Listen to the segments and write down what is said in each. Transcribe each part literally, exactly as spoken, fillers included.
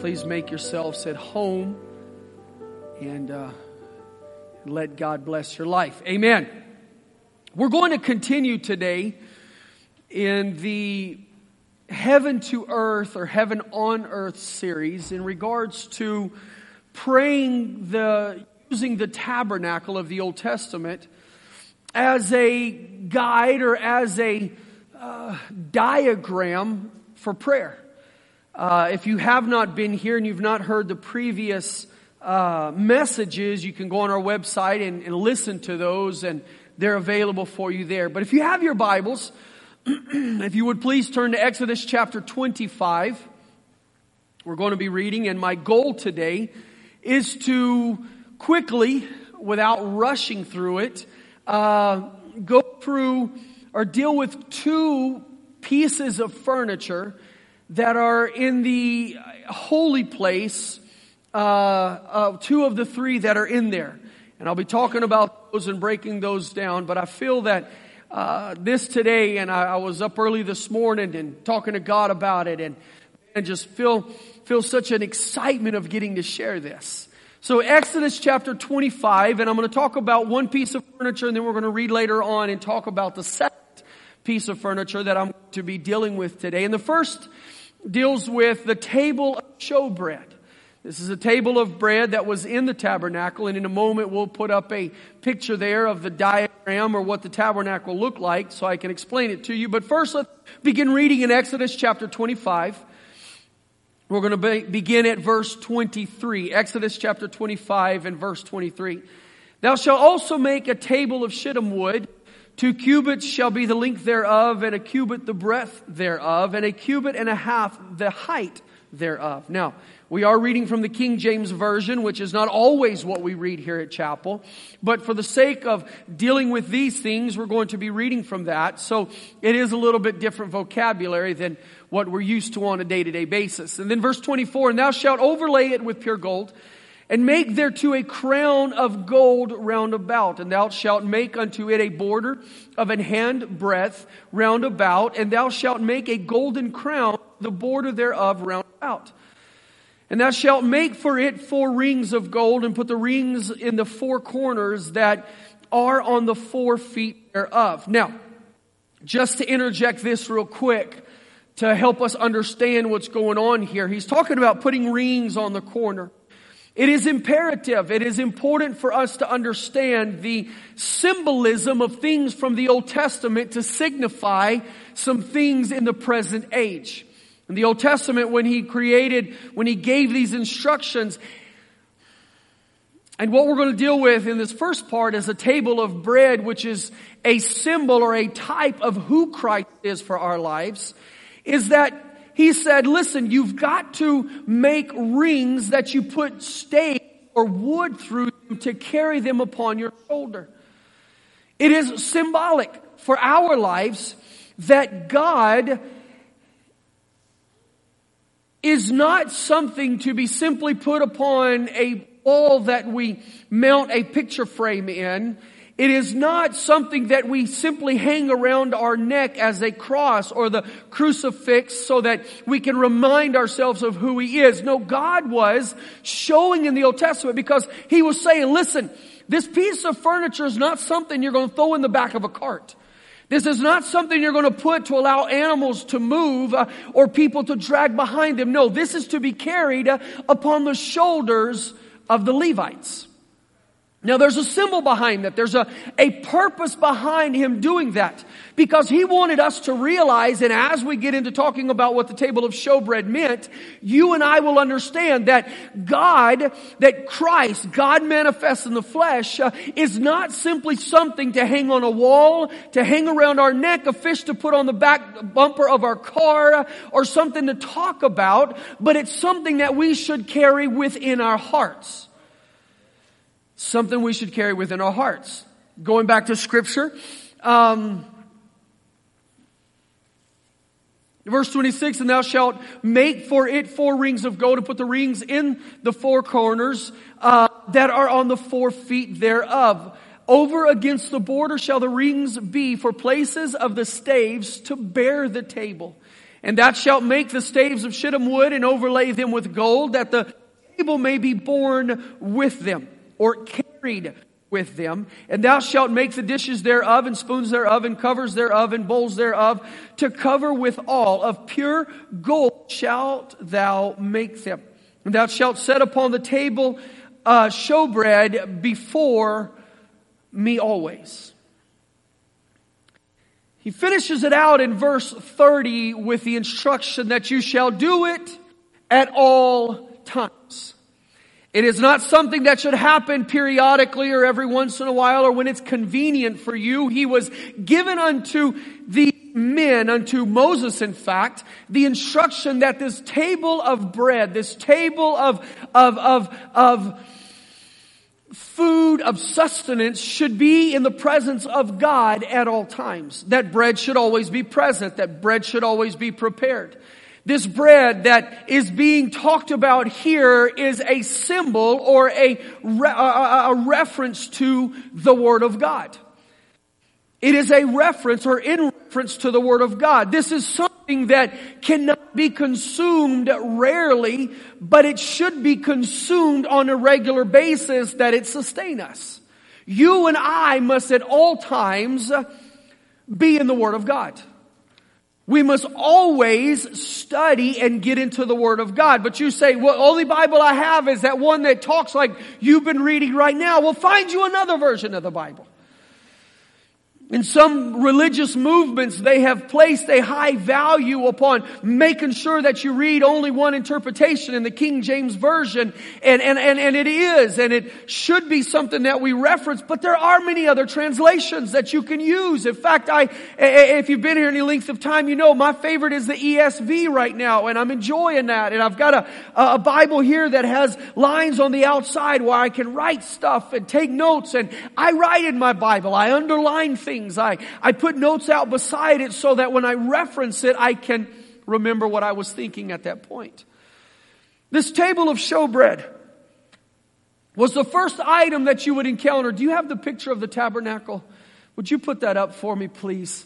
please make yourselves at home and uh, let God bless your life. Amen. We're going to continue today in the Heaven to Earth or Heaven on Earth series in regards to praying the using the tabernacle of the Old Testament as a guide or as a uh, diagram for prayer. Uh, if you have not been here and you've not heard the previous uh, messages, you can go on our website and, and listen to those, and they're available for you there. But if you have your Bibles, if you would please turn to Exodus chapter twenty-five. We're going to be reading, and my goal today is to quickly, without rushing through it, uh, go through or deal with two pieces of furniture that are in the holy place, uh, uh, two of the three that are in there. And I'll be talking about those and breaking those down, but I feel that uh, this today, and I, I was up early this morning and talking to God about it, and, and just feel, feel such an excitement of getting to share this. So Exodus chapter twenty-five, and I'm going to talk about one piece of furniture, and then we're going to read later on and talk about the second piece of furniture that I'm going to be dealing with today. And the first deals with the table of showbread. This is a table of bread that was in the tabernacle, and in a moment we'll put up a picture there of the diagram or what the tabernacle looked like so I can explain it to you. But first, let's begin reading in Exodus chapter twenty-five. We're going to be, begin at verse twenty-three. Exodus chapter twenty-five and verse twenty-three. Thou shalt also make a table of shittim wood. Two cubits shall be the length thereof, and a cubit the breadth thereof, and a cubit and a half the height thereof. Now, we are reading from the King James Version, which is not always what we read here at Chapel. But for the sake of dealing with these things, we're going to be reading from that. So it is a little bit different vocabulary than what we're used to on a day-to-day basis. And then verse twenty-four, and thou shalt overlay it with pure gold, and make thereto a crown of gold round about. And thou shalt make unto it a border of an hand breadth round about. And thou shalt make a golden crown, the border thereof round about. And thou shalt make for it four rings of gold, and put the rings in the four corners that are on the four feet thereof. Now, just to interject this real quick, to help us understand what's going on here, he's talking about putting rings on the corner. It is imperative, it is important for us to understand the symbolism of things from the Old Testament to signify some things in the present age. In the Old Testament, when he created, when he gave these instructions, and what we're going to deal with in this first part is a table of bread, which is a symbol or a type of who Christ is for our lives, is that he said, listen, you've got to make rings that you put stake or wood through to carry them upon your shoulder. It is symbolic for our lives that God is not something to be simply put upon a wall that we mount a picture frame in. It is not something that we simply hang around our neck as a cross or the crucifix so that we can remind ourselves of who He is. No, God was showing in the Old Testament because He was saying, listen, this piece of furniture is not something you're going to throw in the back of a cart. This is not something you're going to put to allow animals to move uh, or people to drag behind them. No, this is to be carried uh, upon the shoulders of the Levites. Now there's a symbol behind that. There's a, a purpose behind Him doing that. Because He wanted us to realize, and as we get into talking about what the table of showbread meant, you and I will understand that God, that Christ, God manifest in the flesh, uh, is not simply something to hang on a wall, to hang around our neck, a fish to put on the back bumper of our car, uh, or something to talk about, but it's something that we should carry within our hearts. Something we should carry within our hearts. Going back to Scripture, um, verse twenty-six, and thou shalt make for it four rings of gold, and put the rings in the four corners uh, that are on the four feet thereof. Over against the border shall the rings be for places of the staves to bear the table. And thou shalt make the staves of shittim wood and overlay them with gold, that the table may be borne with them, or carried with them. And thou shalt make the dishes thereof, and spoons thereof, and covers thereof, and bowls thereof, to cover with all. Of pure gold shalt thou make them. And thou shalt set upon the table uh, showbread before me always. He finishes it out in verse thirty with the instruction that you shall do it at all times. It is not something that should happen periodically or every once in a while or when it's convenient for you. He was given unto the men, unto Moses in fact, the instruction that this table of bread, this table of, of, of, of food, of sustenance should be in the presence of God at all times. That bread should always be present. That bread should always be prepared. This bread that is being talked about here is a symbol or a, re- a, a reference to the Word of God. It is a reference or in reference to the Word of God. This is something that cannot be consumed rarely, but it should be consumed on a regular basis that it sustain us. You and I must at all times be in the Word of God. We must always study and get into the Word of God. But you say, well, only Bible I have is that one that talks like you've been reading right now. Well, find you another version of the Bible. In some religious movements, they have placed a high value upon making sure that you read only one interpretation in the King James Version. And, and, and, and it is, and it should be something that we reference, but there are many other translations that you can use. In fact, I, if you've been here any length of time, you know my favorite is the E S V right now, and I'm enjoying that. And I've got a, a Bible here that has lines on the outside where I can write stuff and take notes. And I write in my Bible. I underline things. I, I put notes out beside it so that when I reference it, I can remember what I was thinking at that point. This table of showbread was the first item that you would encounter. Do you have the picture of the tabernacle? Would you put that up for me, please?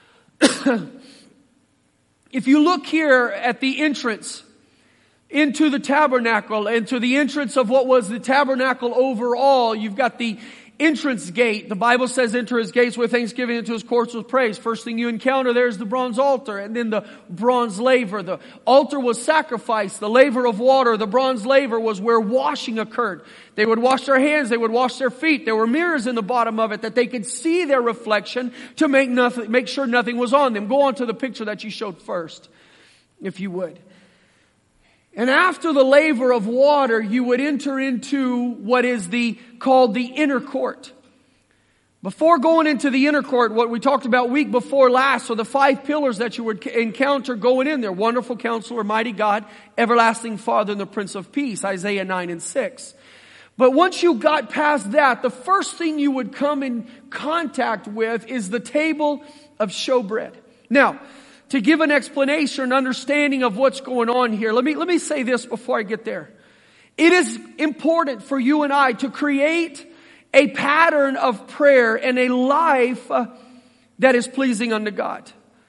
If you look here at the entrance into the tabernacle, into the entrance of what was the tabernacle overall, you've got the entrance gate. The Bible says enter his gates with thanksgiving, into his courts with praise. First thing you encounter there is the bronze altar and then the bronze laver. The altar was sacrifice. The laver of water, the bronze laver, was where washing occurred. They would wash their hands. They would wash their feet. There were mirrors in the bottom of it that they could see their reflection to make nothing, make sure nothing was on them. Go on to the picture that you showed first, if you would. And after the laver of water, you would enter into what is the called the inner court. Before going into the inner court, what we talked about week before last, so the five pillars that you would encounter going in there: Wonderful Counselor, Mighty God, Everlasting Father, and the Prince of Peace, Isaiah nine and six. But once you got past that, the first thing you would come in contact with is the table of showbread. Now, to give an explanation and understanding of what's going on here, let me, let me say this before I get there. It is important for you and I to create a pattern of prayer and a life uh, that is pleasing unto God.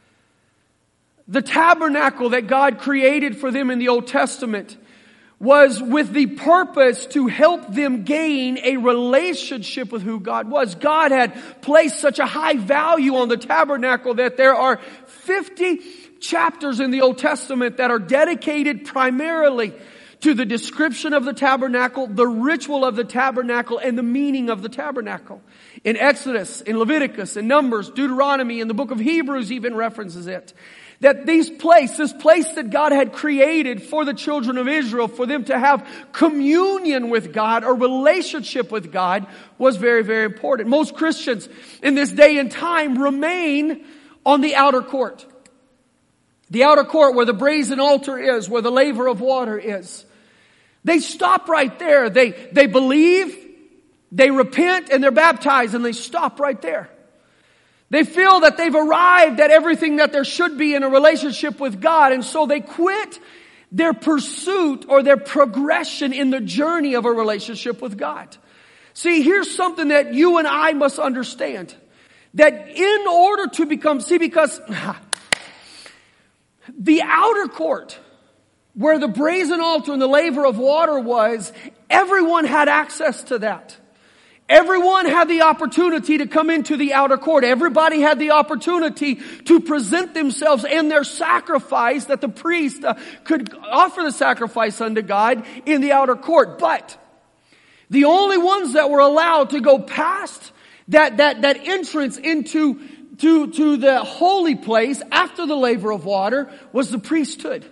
The tabernacle that God created for them in the Old Testament was with the purpose to help them gain a relationship with who God was. God had placed such a high value on the tabernacle that there are fifty chapters in the Old Testament that are dedicated primarily to the description of the tabernacle, the ritual of the tabernacle, and the meaning of the tabernacle. In Exodus, in Leviticus, in Numbers, Deuteronomy, in the book of Hebrews even references it. That these place, this place that God had created for the children of Israel, for them to have communion with God, a relationship with God, was very, very important. Most Christians in this day and time remain on the outer court. The outer court where the brazen altar is, where the laver of water is. They stop right there. They, they believe, they repent, and they're baptized, and they stop right there. They feel that they've arrived at everything that there should be in a relationship with God, and so they quit their pursuit or their progression in the journey of a relationship with God. See, here's something that you and I must understand. That in order to become, see, because The outer court, where the brazen altar and the laver of water was, everyone had access to that. Everyone had the opportunity to come into the outer court. Everybody had the opportunity to present themselves and their sacrifice, that the priest uh, could offer the sacrifice unto God in the outer court. But the only ones that were allowed to go past that, that, that entrance into to, to the holy place after the laver of water was the priesthood.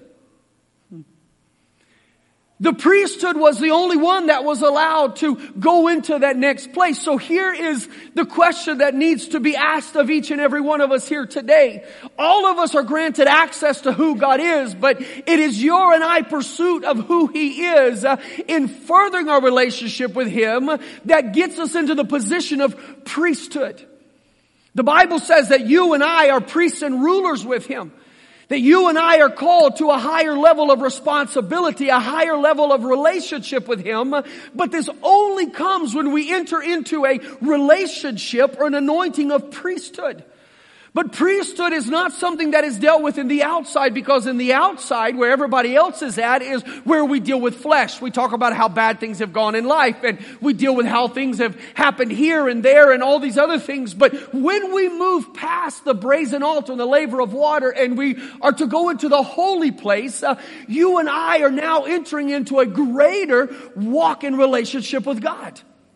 The priesthood was the only one that was allowed to go into that next place. So here is the question that needs to be asked of each and every one of us here today. All of us are granted access to who God is, but it is your and I pursuit of who He is uh, in furthering our relationship with Him that gets us into the position of priesthood. The Bible says that you and I are priests and rulers with Him. That you and I are called to a higher level of responsibility, a higher level of relationship with Him. But this only comes when we enter into a relationship or an anointing of priesthood. But priesthood is not something that is dealt with in the outside, because in the outside, where everybody else is at, is where we deal with flesh. We talk about how bad things have gone in life, and we deal with how things have happened here and there and all these other things. But when we move past the brazen altar and the laver of water, and we are to go into the holy place, uh, you and I are now entering into a greater walk in relationship with God.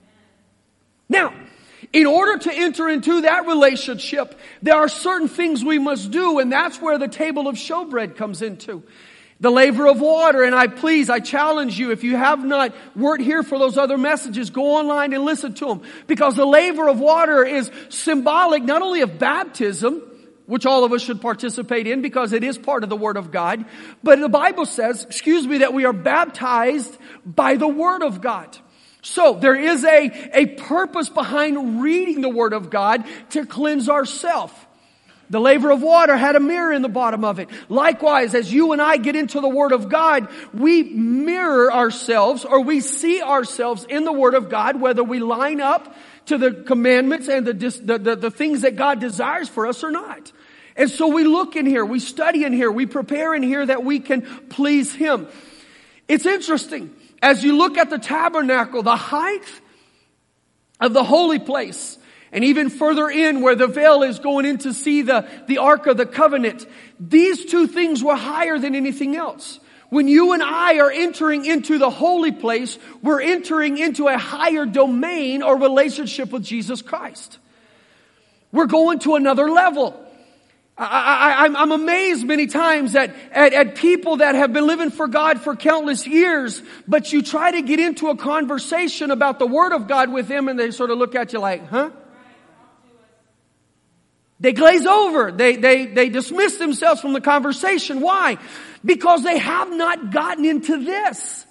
Now, in order to enter into that relationship, there are certain things we must do, and that's where the table of showbread comes into. The laver of water, and I please, I challenge you, if you have not, weren't here for those other messages, go online and listen to them. Because the laver of water is symbolic not only of baptism, which all of us should participate in because it is part of the Word of God, but the Bible says, excuse me, that we are baptized by the Word of God. So there is a, a purpose behind reading the Word of God to cleanse ourselves. The laver of water had a mirror in the bottom of it. Likewise, as you and I get into the Word of God, we mirror ourselves, or we see ourselves in the Word of God, whether we line up to the commandments and the, the, the, the things that God desires for us or not. And so we look in here, we study in here, we prepare in here that we can please Him. It's interesting. As you look at the tabernacle, the height of the holy place, and even further in where the veil is going in to see the, the Ark of the Covenant, these two things were higher than anything else. When you and I are entering into the holy place, we're entering into a higher domain or relationship with Jesus Christ. We're going to another level. I, I, I'm amazed many times at, at, at people that have been living for God for countless years, but you try to get into a conversation about the Word of God with them, and they sort of look at you like, huh? They glaze over. They, they, they dismiss themselves from the conversation. Why? Because they have not gotten into this.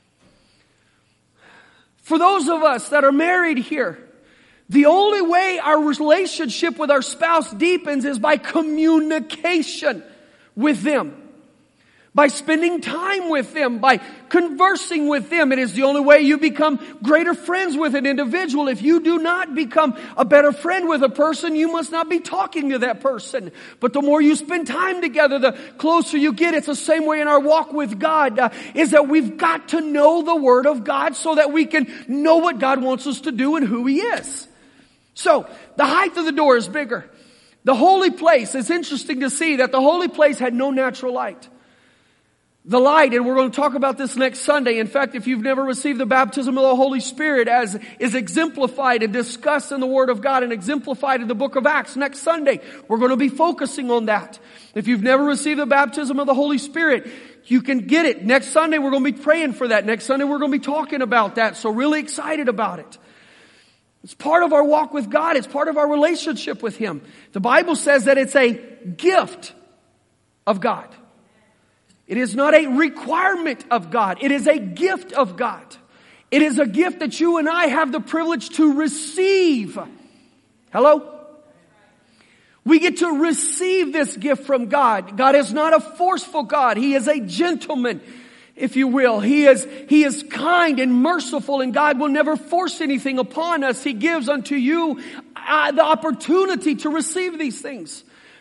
For those of us that are married here, the only way our relationship with our spouse deepens is by communication with them. By spending time with them, by conversing with them. It is the only way you become greater friends with an individual. If you do not become a better friend with a person, you must not be talking to that person. But the more you spend time together, the closer you get. It's the same way in our walk with God, uh, is that we've got to know the Word of God so that we can know what God wants us to do and who He is. So, the height of the door is bigger. The holy place, it's interesting to see that the holy place had no natural light. The light, and we're going to talk about this next Sunday. In fact, if you've never received the baptism of the Holy Spirit as is exemplified and discussed in the Word of God and exemplified in the book of Acts, next Sunday, we're going to be focusing on that. If you've never received the baptism of the Holy Spirit, you can get it. Next Sunday, we're going to be praying for that. Next Sunday, we're going to be talking about that. So really excited about it. It's part of our walk with God. It's part of our relationship with Him. The Bible says that it's a gift of God. It is not a requirement of God. It is a gift of God. It is a gift that you and I have the privilege to receive. Hello? We get to receive this gift from God. God is not a forceful God. He is a gentleman, if you will. He is, He is kind and merciful, and God will never force anything upon us. He gives unto you uh, the opportunity to receive these things.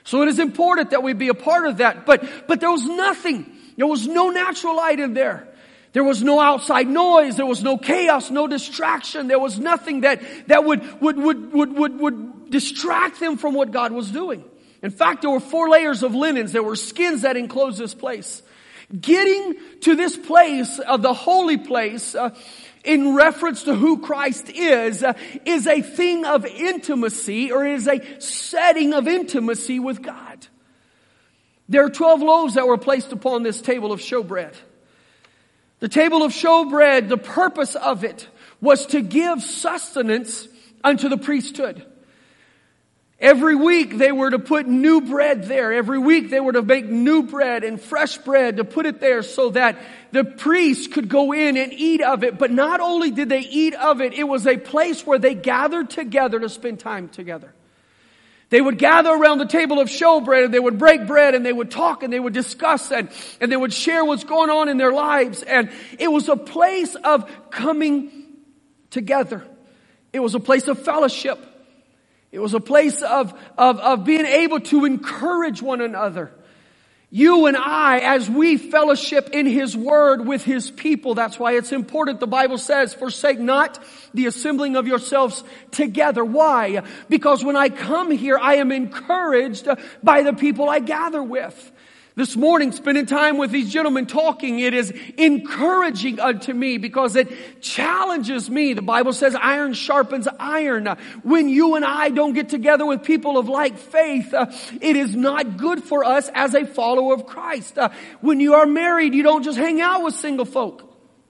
So it is important that we be a part of that. But, but there was nothing. There was no natural light in there. There was no outside noise. There was no chaos, no distraction. There was nothing that, that would, would, would, would, would, would distract them from what God was doing. In fact, there were four layers of linens. There were skins that enclosed this place. Getting to this place of the holy place, uh, in reference to who Christ is, uh, is a thing of intimacy, or is a setting of intimacy with God. There are twelve loaves that were placed upon this table of showbread. The table of showbread, the purpose of it was to give sustenance unto the priesthood. Every week they were to put new bread there. Every week they were to make new bread and fresh bread to put it there so that the priests could go in and eat of it. But not only did they eat of it, it was a place where they gathered together to spend time together. They would gather around the table of showbread and they would break bread and they would talk and they would discuss and, and they would share what's going on in their lives. And it was a place of coming together. It was a place of fellowship. It was a place of, of, of being able to encourage one another. You and I, as we fellowship in His Word with His people, that's why it's important. The Bible says, forsake not the assembling of yourselves together. Why? Because when I come here, I am encouraged by the people I gather with. This morning, spending time with these gentlemen talking, it is encouraging unto me because it challenges me. The Bible says iron sharpens iron. When you and I don't get together with people of like faith, uh, it is not good for us as a follower of Christ. Uh, when you are married, you don't just hang out with single folk.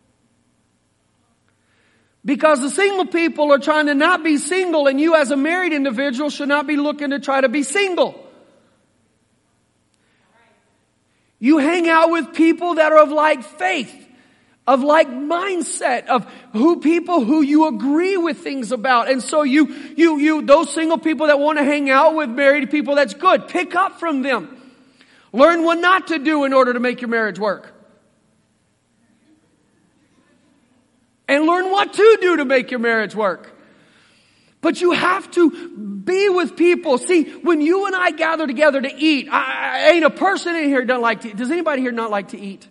Because the single people are trying to not be single, and you as a married individual should not be looking to try to be single. You hang out with people that are of like faith, of like mindset, of who people who you agree with things about. And so you, you, you, those single people that want to hang out with married people, that's good. Pick up from them. Learn what not to do in order to make your marriage work. And learn what to do to make your marriage work. But you have to be with people. See, when you and I gather together to eat, I, I ain't a person in here who doesn't like to eat. Does anybody here not like to eat?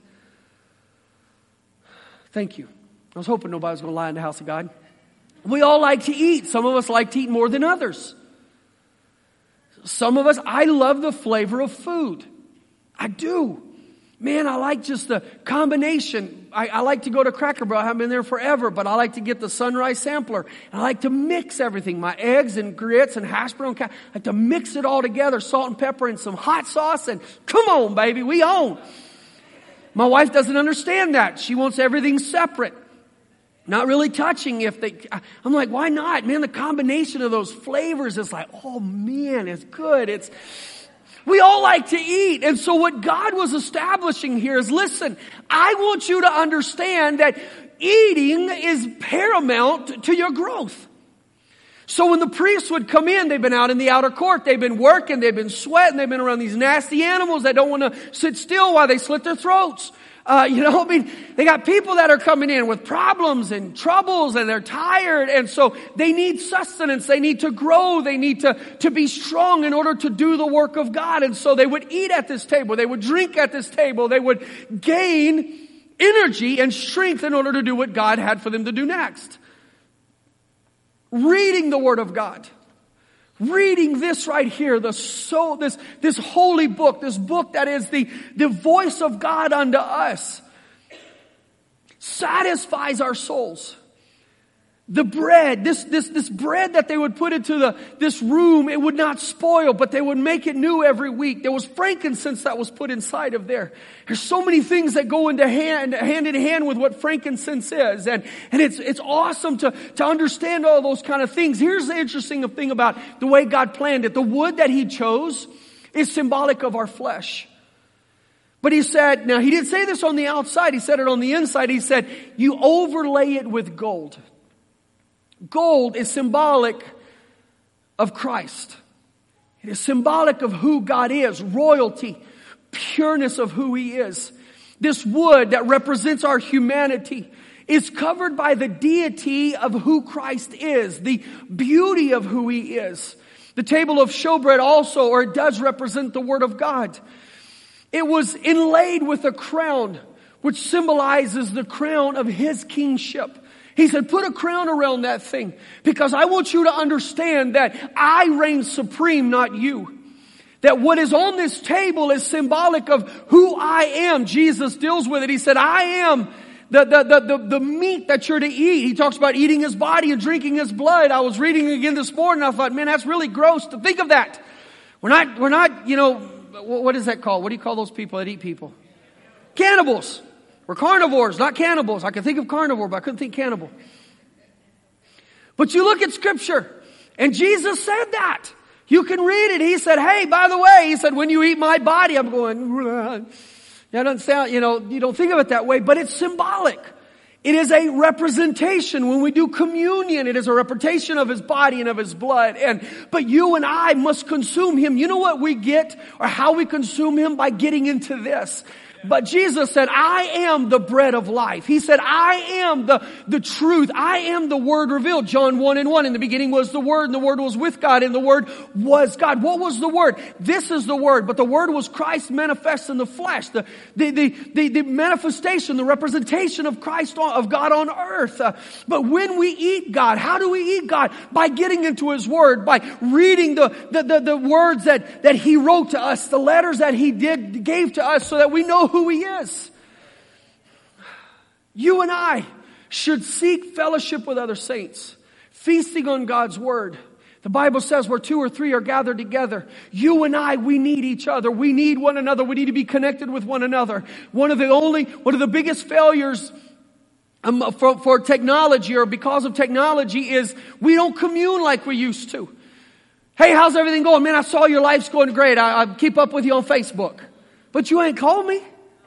Thank you. I was hoping nobody was going to lie in the house of God. We all like to eat. Some of us like to eat more than others. Some of us, I love the flavor of food. I do. Man, I like just the combination. I, I like to go to Cracker Barrel. I haven't been there forever, but I like to get the Sunrise Sampler. And I like to mix everything. My eggs and grits and hash brown. I like to mix it all together. Salt and pepper and some hot sauce. And come on, baby, we own. My wife doesn't understand that. She wants everything separate. Not really touching if they, I'm like, why not? Man, the combination of those flavors is like, oh man, it's good. It's, we all like to eat. And so what God was establishing here is, listen, I want you to understand that eating is paramount to your growth. So when the priests would come in, they've been out in the outer court, they've been working, they've been sweating, they've been around these nasty animals that don't want to sit still while they slit their throats. Uh, you know, I mean, they got people that are coming in with problems and troubles and they're tired. And so they need sustenance. They need to grow. They need to, to be strong in order to do the work of God. And so they would eat at this table. They would drink at this table. They would gain energy and strength in order to do what God had for them to do next. Reading the Word of God. Reading this right here, the soul, this, this holy book, this book that is the, the voice of God unto us, satisfies our souls. The bread, this, this, this bread that they would put into the, this room, it would not spoil, but they would make it new every week. There was frankincense that was put inside of there. There's so many things that go into hand, hand in hand with what frankincense is. And, and it's, it's awesome to, to understand all those kind of things. Here's the interesting thing about the way God planned it. The wood that He chose is symbolic of our flesh. But He said, now He didn't say this on the outside, He said it on the inside. He said, you overlay it with gold. Gold is symbolic of Christ. It is symbolic of who God is, royalty, pureness of who He is. This wood that represents our humanity is covered by the deity of who Christ is, the beauty of who He is. The table of showbread also, or it does represent the Word of God. It was inlaid with a crown, which symbolizes the crown of His kingship. He said, put a crown around that thing, because I want you to understand that I reign supreme, not you. That what is on this table is symbolic of who I am. Jesus deals with it. He said, I am the, the, the, the, the meat that you're to eat. He talks about eating His body and drinking His blood. I was reading again this morning. I thought, man, that's really gross to think of that. We're not, we're not, you know, what is that called? What do you call those people that eat people? Cannibals. We're carnivores, not cannibals. I can think of carnivore, but I couldn't think cannibal. But you look at Scripture, and Jesus said that. You can read it. He said, hey, by the way, He said, when you eat my body, I'm going, that doesn't sound, you know, you don't think of it that way, but it's symbolic. It is a representation. When we do communion, it is a representation of His body and of His blood. And, but you and I must consume Him. You know what we get, or how we consume Him? By getting into this. But Jesus said, I am the bread of life. He said, I am the, the truth. I am the Word revealed. John one and one. In the beginning was the Word, and the Word was with God, and the Word was God. What was the Word? This is the Word. But the Word was Christ manifest in the flesh. The, the, the, the, the manifestation, the representation of Christ, on, of God on earth. Uh, but when we eat God, how do we eat God? By getting into His Word, by reading the, the, the, the words that, that He wrote to us, the letters that He did, gave to us, so that we know who He is. You and I should seek fellowship with other saints, feasting on God's Word. The Bible says where two or three are gathered together. You and I, we need each other. We need one another. We need to be connected with one another. One of the only, one of the biggest failures um, for, for technology, or because of technology, is we don't commune like we used to. Hey, how's everything going? Man, I saw your life's going great. I, I keep up with you on Facebook. But you ain't called me.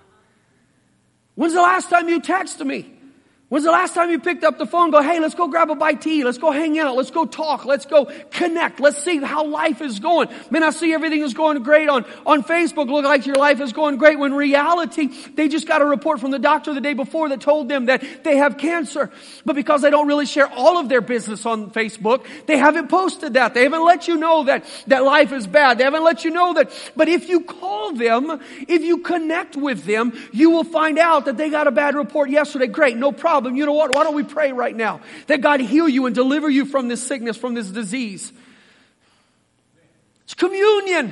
When's the last time you texted me? When's the last time you picked up the phone and go, hey, let's go grab a bite to eat. Let's go hang out. Let's go talk. Let's go connect. Let's see how life is going. Man, I see everything is going great on, on Facebook. Look like your life is going great. When in reality, they just got a report from the doctor the day before that told them that they have cancer. But because they don't really share all of their business on Facebook, they haven't posted that. They haven't let you know that, that life is bad. They haven't let you know that. But if you call them, if you connect with them, you will find out that they got a bad report yesterday. Great, no problem. You know what? Why don't we pray right now that God heal you and deliver you from this sickness, from this disease? It's communion.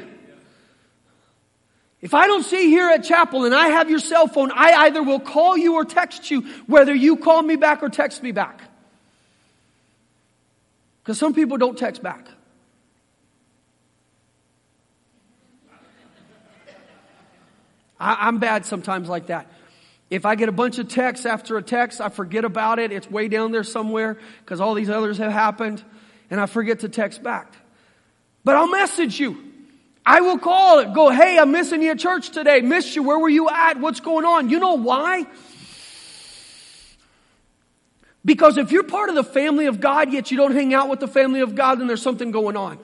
If I don't see here at chapel and I have your cell phone, I either will call you or text you, whether you call me back or text me back. Because some people don't text back. I, I'm bad sometimes like that. If I get a bunch of texts after a text, I forget about it. It's way down there somewhere because all these others have happened, and I forget to text back. But I'll message you. I will call it. Go, hey, I'm missing you at church today. Missed you. Where were you at? What's going on? You know why? Because if you're part of the family of God, yet you don't hang out with the family of God, then there's something going on.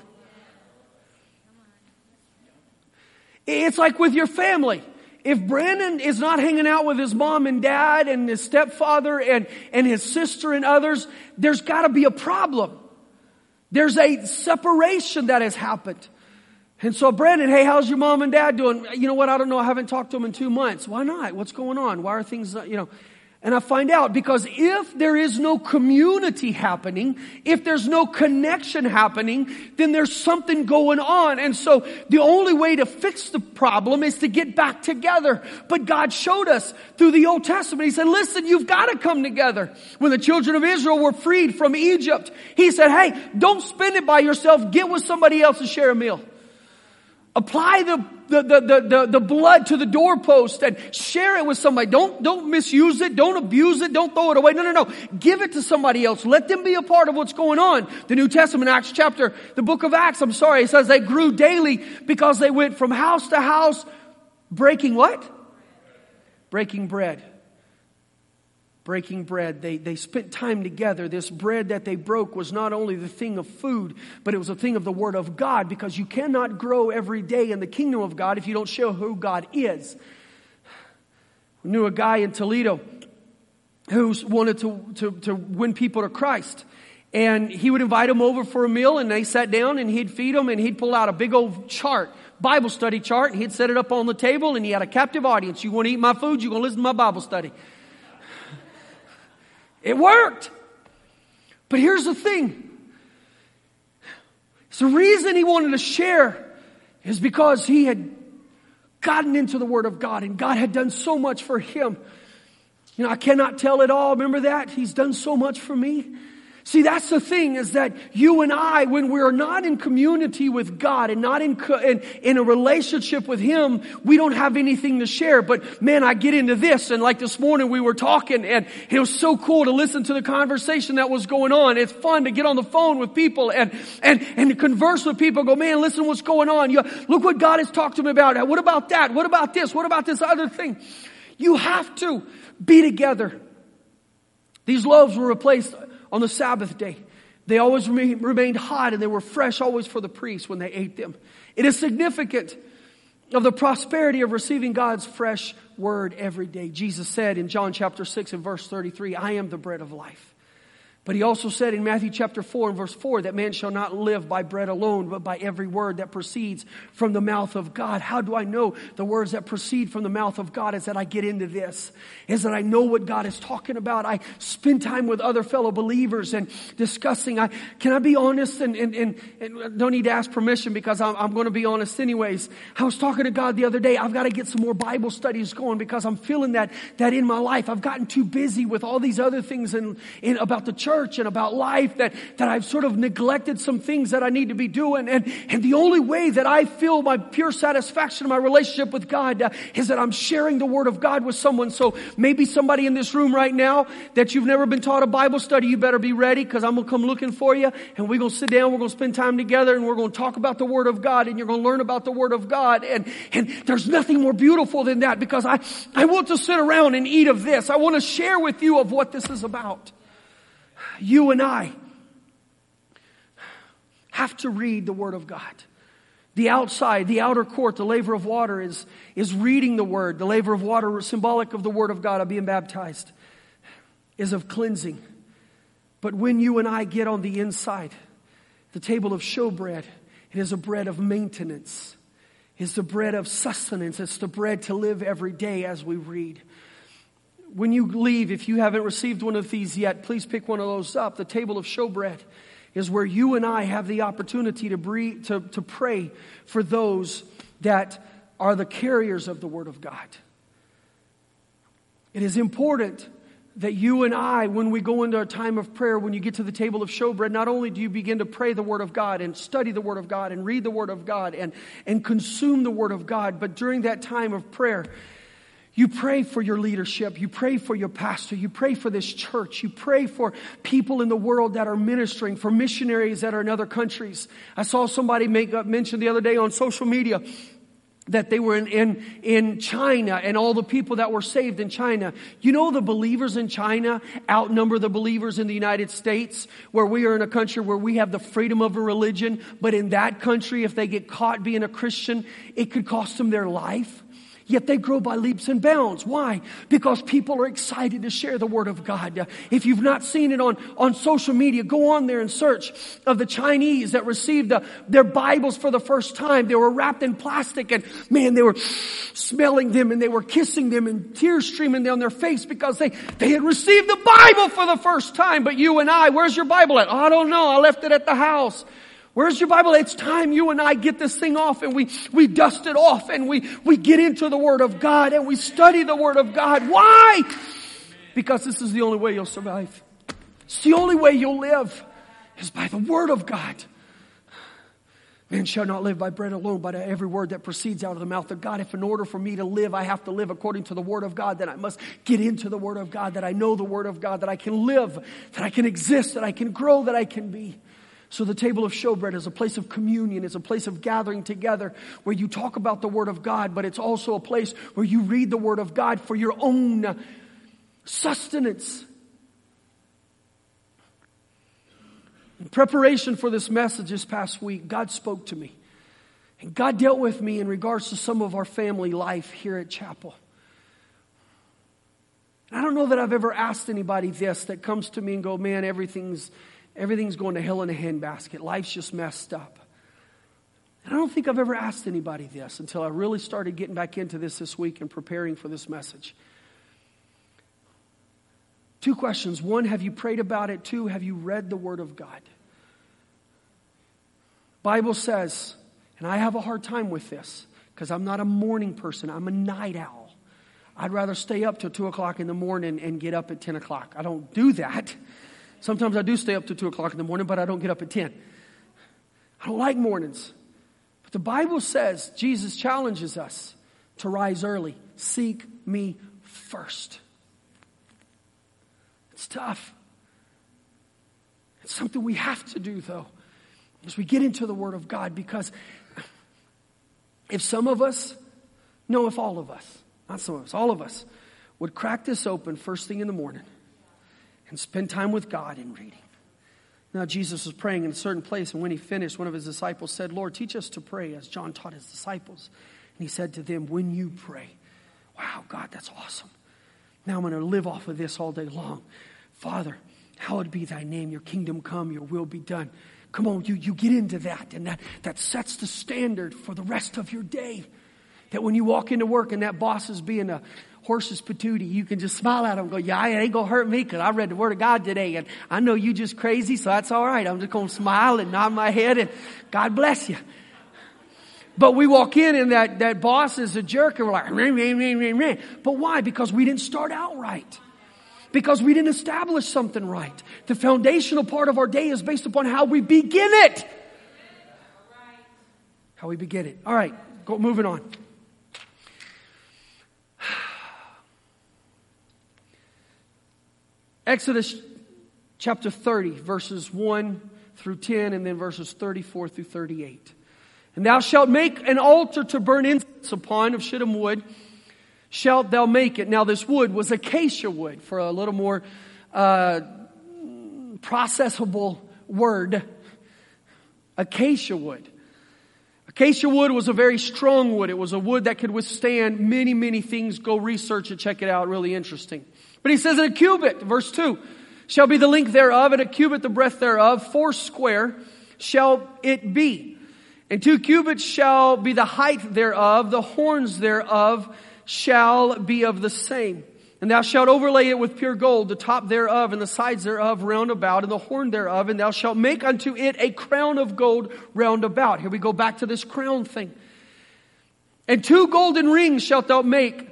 It's like with your family. If Brandon is not hanging out with his mom and dad and his stepfather and, and his sister and others, there's got to be a problem. There's a separation that has happened. And so, Brandon, hey, how's your mom and dad doing? You know what? I don't know. I haven't talked to them in two months. Why not? What's going on? Why are things, you know? And I find out because if there is no community happening, if there's no connection happening, then there's something going on. And so the only way to fix the problem is to get back together. But God showed us through the Old Testament. He said, listen, you've got to come together. When the children of Israel were freed from Egypt, He said, hey, don't spend it by yourself. Get with somebody else and share a meal. Apply the, the, the, the, the blood to the doorpost and share it with somebody. Don't, don't misuse it. Don't abuse it. Don't throw it away. No, no, no. Give it to somebody else. Let them be a part of what's going on. The New Testament, Acts chapter, the book of Acts, I'm sorry, it says they grew daily because they went from house to house breaking what? Breaking bread. Breaking bread. They, they spent time together. This bread that they broke was not only the thing of food, but it was a thing of the Word of God, because you cannot grow every day in the kingdom of God if you don't show who God is. We knew a guy in Toledo who wanted to, to, to win people to Christ. And he would invite them over for a meal, and they sat down, and he'd feed them, and he'd pull out a big old chart, Bible study chart, and he'd set it up on the table, and he had a captive audience. You want to eat my food, you're going to listen to my Bible study. It worked. But here's the thing. It's the reason he wanted to share is because he had gotten into the Word of God, and God had done so much for him. You know, I cannot tell it all. Remember that? He's done so much for me. See, that's the thing, is that you and I, when we're not in community with God and not in, in in a relationship with Him, we don't have anything to share. But man, I get into this, and like this morning we were talking, and it was so cool to listen to the conversation that was going on. It's fun to get on the phone with people and and and to converse with people. Go, man, listen what's going on. You, look what God has talked to me about. What about that? What about this? What about this other thing? You have to be together. These loaves were replaced on the Sabbath day. They always remained hot, and they were fresh always for the priests when they ate them. It is significant of the prosperity of receiving God's fresh word every day. Jesus said in John chapter six and verse thirty-three, I am the bread of life. But he also said in Matthew chapter four and verse four that man shall not live by bread alone, but by every word that proceeds from the mouth of God. How do I know the words that proceed from the mouth of God? Is that I get into this. Is that I know what God is talking about. I spend time with other fellow believers and discussing. I Can I be honest? And, and, and, and don't need to ask permission, because I'm, I'm going to be honest anyways. I was talking to God the other day. I've got to get some more Bible studies going, because I'm feeling that, that in my life. I've gotten too busy with all these other things in, in, about the church and about life that, that I've sort of neglected some things that I need to be doing. And, and the only way that I feel my pure satisfaction in my relationship with God uh, is that I'm sharing the Word of God with someone. So maybe somebody in this room right now that you've never been taught a Bible study, you better be ready, because I'm going to come looking for you, and we're going to sit down, we're going to spend time together, and we're going to talk about the Word of God, and you're going to learn about the Word of God. And, and there's nothing more beautiful than that, because I, I want to sit around and eat of this. I want to share with you of what this is about. You and I have to read the Word of God. The outside, the outer court, the laver of water is, is reading the Word. The laver of water, symbolic of the Word of God, of being baptized, is of cleansing. But when you and I get on the inside, the table of showbread, it is a bread of maintenance. It's the bread of sustenance. It's the bread to live every day as we read. When you leave, if you haven't received one of these yet, please pick one of those up. The table of showbread is where you and I have the opportunity to, breathe, to, to pray for those that are the carriers of the Word of God. It is important that you and I, when we go into a time of prayer, when you get to the table of showbread, not only do you begin to pray the Word of God and study the Word of God and read the Word of God and, and consume the Word of God, but during that time of prayer, you pray for your leadership. You pray for your pastor. You pray for this church. You pray for people in the world that are ministering, for missionaries that are in other countries. I saw somebody make a mention the other day on social media that they were in, in, in China, and all the people that were saved in China. You know, the believers in China outnumber the believers in the United States, where we are in a country where we have the freedom of a religion. But in that country, if they get caught being a Christian, it could cost them their life. Yet they grow by leaps and bounds. Why? Because people are excited to share the Word of God. If you've not seen it on, on social media, go on there and search of the Chinese that received the, their Bibles for the first time. They were wrapped in plastic, and man, they were smelling them, and they were kissing them, and tears streaming down their face because they, they had received the Bible for the first time. But you and I, where's your Bible at? Oh, I don't know. I left it at the house. Where's your Bible? It's time you and I get this thing off, and we, we dust it off, and we, we get into the Word of God, and we study the Word of God. Why? Because this is the only way you'll survive. It's the only way you'll live is by the Word of God. Man shall not live by bread alone, but by every word that proceeds out of the mouth of God. If in order for me to live, I have to live according to the Word of God, then I must get into the Word of God, that I know the Word of God, that I can live, that I can exist, that I can grow, that I can be. So the table of showbread is a place of communion. It's a place of gathering together where you talk about the Word of God, but it's also a place where you read the Word of God for your own sustenance. In preparation for this message this past week, God spoke to me. And God dealt with me in regards to some of our family life here at Chapel. I don't know that I've ever asked anybody this that comes to me and go, man, everything's Everything's going to hell in a handbasket. Life's just messed up. And I don't think I've ever asked anybody this until I really started getting back into this this week and preparing for this message. Two questions. One, have you prayed about it? Two, have you read the Word of God? Bible says, and I have a hard time with this because I'm not a morning person. I'm a night owl. I'd rather stay up till two o'clock in the morning and get up at ten o'clock. I don't do that. Sometimes I do stay up till two o'clock in the morning, but I don't get up at ten. I don't like mornings. But the Bible says, Jesus challenges us to rise early. Seek me first. It's tough. It's something we have to do, though, as we get into the Word of God, because if some of us, no, if all of us, not some of us, all of us would crack this open first thing in the morning and spend time with God in reading. Now, Jesus was praying in a certain place, and when he finished, one of his disciples said, Lord, teach us to pray as John taught his disciples. And he said to them, when you pray, wow, God, that's awesome. Now I'm going to live off of this all day long. Father, hallowed be thy name, your kingdom come, your will be done. Come on, you, you get into that, and that, that sets the standard for the rest of your day. That when you walk into work and that boss is being a horse's patootie, you can just smile at him and go, yeah, it ain't going to hurt me because I read the Word of God today, and I know you just crazy, so that's all right. I'm just going to smile and nod my head, and God bless you. But we walk in and that, that boss is a jerk, and we're like, ring, ring, ring, ring, ring. But why? Because we didn't start out right. Because we didn't establish something right. The foundational part of our day is based upon how we begin it. How we begin it. All right, go moving on. Exodus chapter thirty, verses one through ten, and then verses thirty-four through thirty-eight. And thou shalt make an altar to burn incense upon of shittim wood. Shalt thou make it. Now this wood was acacia wood, for a little more uh, processable word. Acacia wood. Acacia wood was a very strong wood. It was a wood that could withstand many, many things. Go research it, check it out. Really interesting. But he says in a cubit, verse two, shall be the length thereof, and a cubit the breadth thereof, four square shall it be. And two cubits shall be the height thereof, the horns thereof shall be of the same. And thou shalt overlay it with pure gold, the top thereof and the sides thereof round about, and the horn thereof, and thou shalt make unto it a crown of gold round about. Here we go back to this crown thing. And two golden rings shalt thou make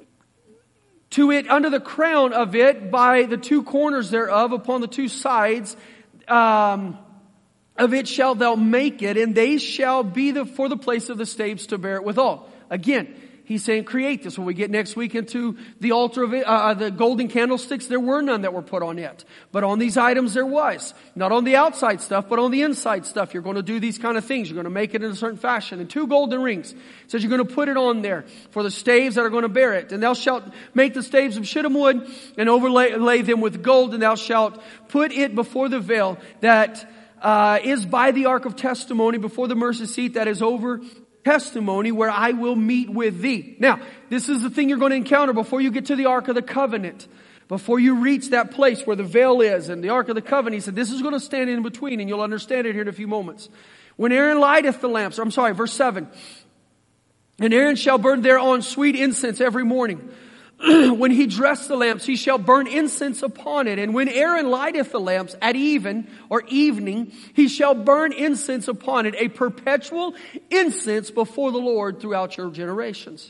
to it under the crown of it by the two corners thereof upon the two sides um, of it shalt thou make it, and they shall be the, for the place of the staves to bear it withal. Again, he's saying create this. When we get next week into the altar of it, uh, the golden candlesticks, there were none that were put on it. But on these items there was. Not on the outside stuff, but on the inside stuff. You're going to do these kind of things. You're going to make it in a certain fashion. And two golden rings. It says you're going to put it on there for the staves that are going to bear it. And thou shalt make the staves of shittim wood and overlay lay them with gold. And thou shalt put it before the veil that uh, is by the ark of testimony, before the mercy seat that is over testimony, where I will meet with thee. Now, this is the thing you're going to encounter before you get to the Ark of the Covenant. Before you reach that place where the veil is and the Ark of the Covenant, he said, this is going to stand in between, and you'll understand it here in a few moments. When Aaron lighteth the lamps, I'm sorry, verse seven. And Aaron shall burn thereon sweet incense every morning. When he dress the lamps, he shall burn incense upon it. And when Aaron lighteth the lamps at even or evening, he shall burn incense upon it, a perpetual incense before the Lord throughout your generations.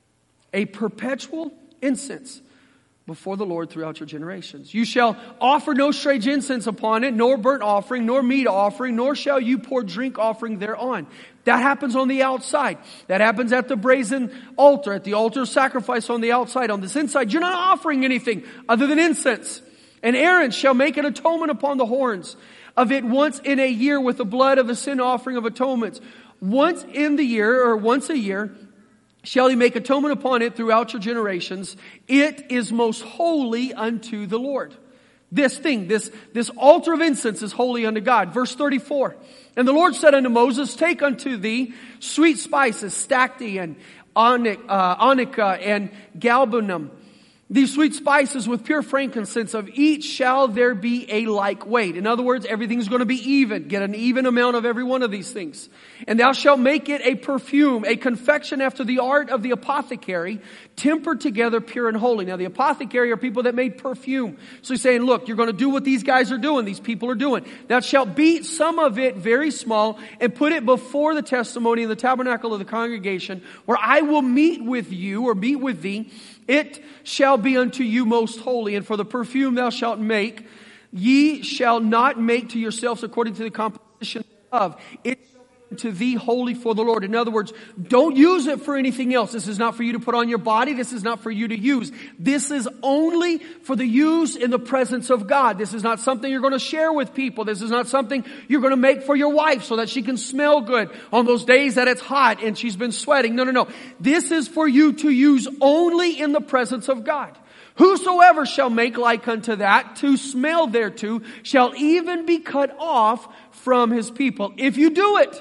A perpetual incense before the Lord throughout your generations. You shall offer no strange incense upon it, nor burnt offering, nor meat offering, nor shall you pour drink offering thereon. That happens on the outside. That happens at the brazen altar, at the altar of sacrifice on the outside. On this inside, you're not offering anything other than incense. And Aaron shall make an atonement upon the horns of it once in a year with the blood of a sin offering of atonements. Once in the year, or once a year, shall he make atonement upon it throughout your generations. It is most holy unto the Lord. This thing, this, this altar of incense is holy unto God. Verse thirty-four. And the Lord said unto Moses, take unto thee sweet spices, stacte and onycha and galbanum, These sweet spices with pure frankincense, of each shall there be a like weight. In other words, everything's going to be even. Get an even amount of every one of these things. And thou shalt make it a perfume, a confection after the art of the apothecary, tempered together, pure and holy. Now the apothecary are people that made perfume. So he's saying, look, you're going to do what these guys are doing, these people are doing. Thou shalt beat some of it very small, and put it before the testimony in the tabernacle of the congregation, where I will meet with you, or meet with thee. It shall be unto you most holy, and for the perfume thou shalt make, ye shall not make to yourselves according to the composition of. It shall be unto thee holy for the Lord. In other words, don't use it for anything else. This is not for you to put on your body. This is not for you to use. This is only for the use in the presence of God. This is not something you're going to share with people. This is not something you're going to make for your wife so that she can smell good on those days that it's hot and she's been sweating. No, no, no. This is for you to use only in the presence of God. Whosoever shall make like unto that, to smell thereto, shall even be cut off from his people. If you do it,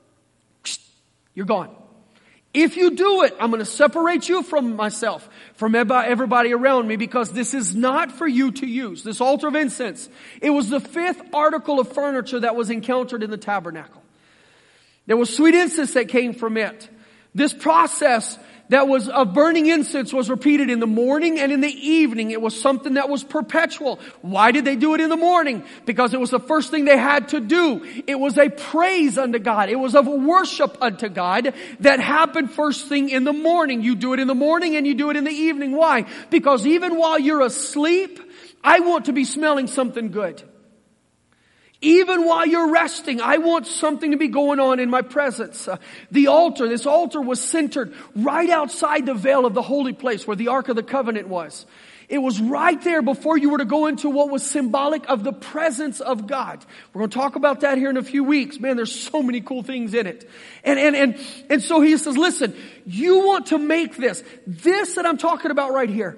you're gone. If you do it, I'm going to separate you from myself, from everybody around me, because this is not for you to use. This altar of incense, it was the fifth article of furniture that was encountered in the tabernacle. There was sweet incense that came from it. This process that was of burning incense was repeated in the morning and in the evening. It was something that was perpetual. Why did they do it in the morning? Because it was the first thing they had to do. It was a praise unto God. It was of a worship unto God that happened first thing in the morning. You do it in the morning and you do it in the evening. Why? Because even while you're asleep, I want to be smelling something good. Even while you're resting, I want something to be going on in my presence. Uh, the altar, this altar was centered right outside the veil of the holy place where the Ark of the Covenant was. It was right there before you were to go into what was symbolic of the presence of God. We're going to talk about that here in a few weeks. Man, there's so many cool things in it. And, and, and, and so he says, listen, you want to make this, this that I'm talking about right here.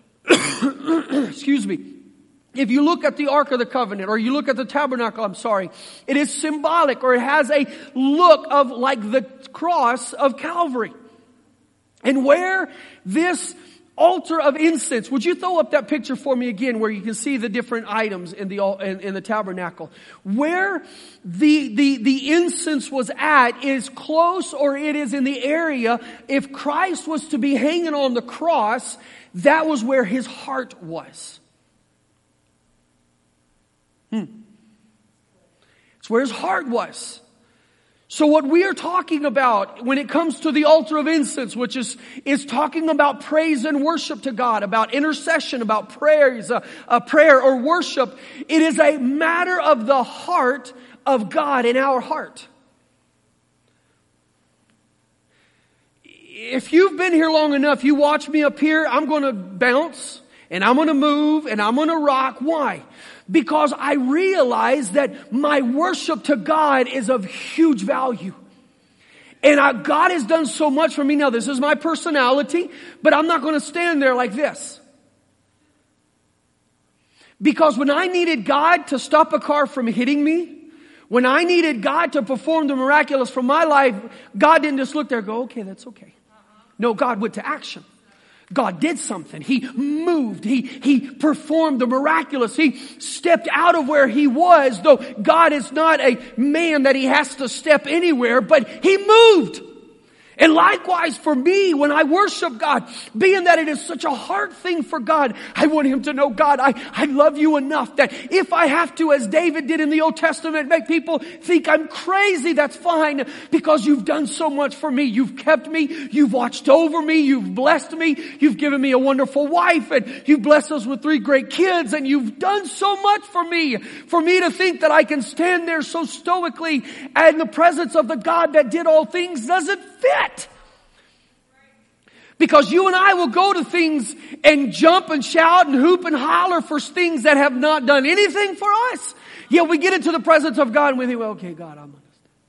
Excuse me. If you look at the Ark of the Covenant, or you look at the tabernacle, I'm sorry, it is symbolic, or it has a look of like the cross of Calvary. And where this altar of incense, would you throw up that picture for me again, where you can see the different items in the in, in the tabernacle? Where the the the incense was at is close, or it is in the area. If Christ was to be hanging on the cross, that was where his heart was. Hmm. It's where his heart was. So what we are talking about when it comes to the altar of incense, which is, is talking about praise and worship to God, about intercession, about prayers, uh, uh, prayer or worship, it is a matter of the heart of God in our heart. If you've been here long enough, you watch me up here, I'm going to bounce and I'm going to move and I'm going to rock. Why? Because I realize that my worship to God is of huge value. And I, God has done so much for me. Now, this is my personality, but I'm not going to stand there like this. Because when I needed God to stop a car from hitting me, when I needed God to perform the miraculous for my life, God didn't just look there and go, okay, that's okay. No, God went to action. God did something. He moved. He, he performed the miraculous. He stepped out of where he was, though God is not a man that he has to step anywhere, but he moved. And likewise for me, when I worship God, being that it is such a hard thing for God, I want him to know, God, I, I love you enough that if I have to, as David did in the Old Testament, make people think I'm crazy, that's fine, because you've done so much for me. You've kept me, you've watched over me, you've blessed me, you've given me a wonderful wife, and you've blessed us with three great kids, and you've done so much for me. For me to think that I can stand there so stoically in the presence of the God that did all things doesn't fit. Because you and I will go to things and jump and shout and hoop and holler for things that have not done anything for us. Yet we get into the presence of God and we think, well, okay, God, I'm honest.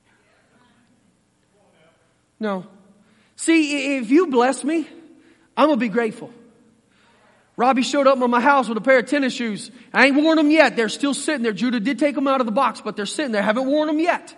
No. See, if you bless me, I'm going to be grateful. Robbie showed up at my house with a pair of tennis shoes. I ain't worn them yet. They're still sitting there. Judah did take them out of the box, but they're sitting there. I haven't worn them yet.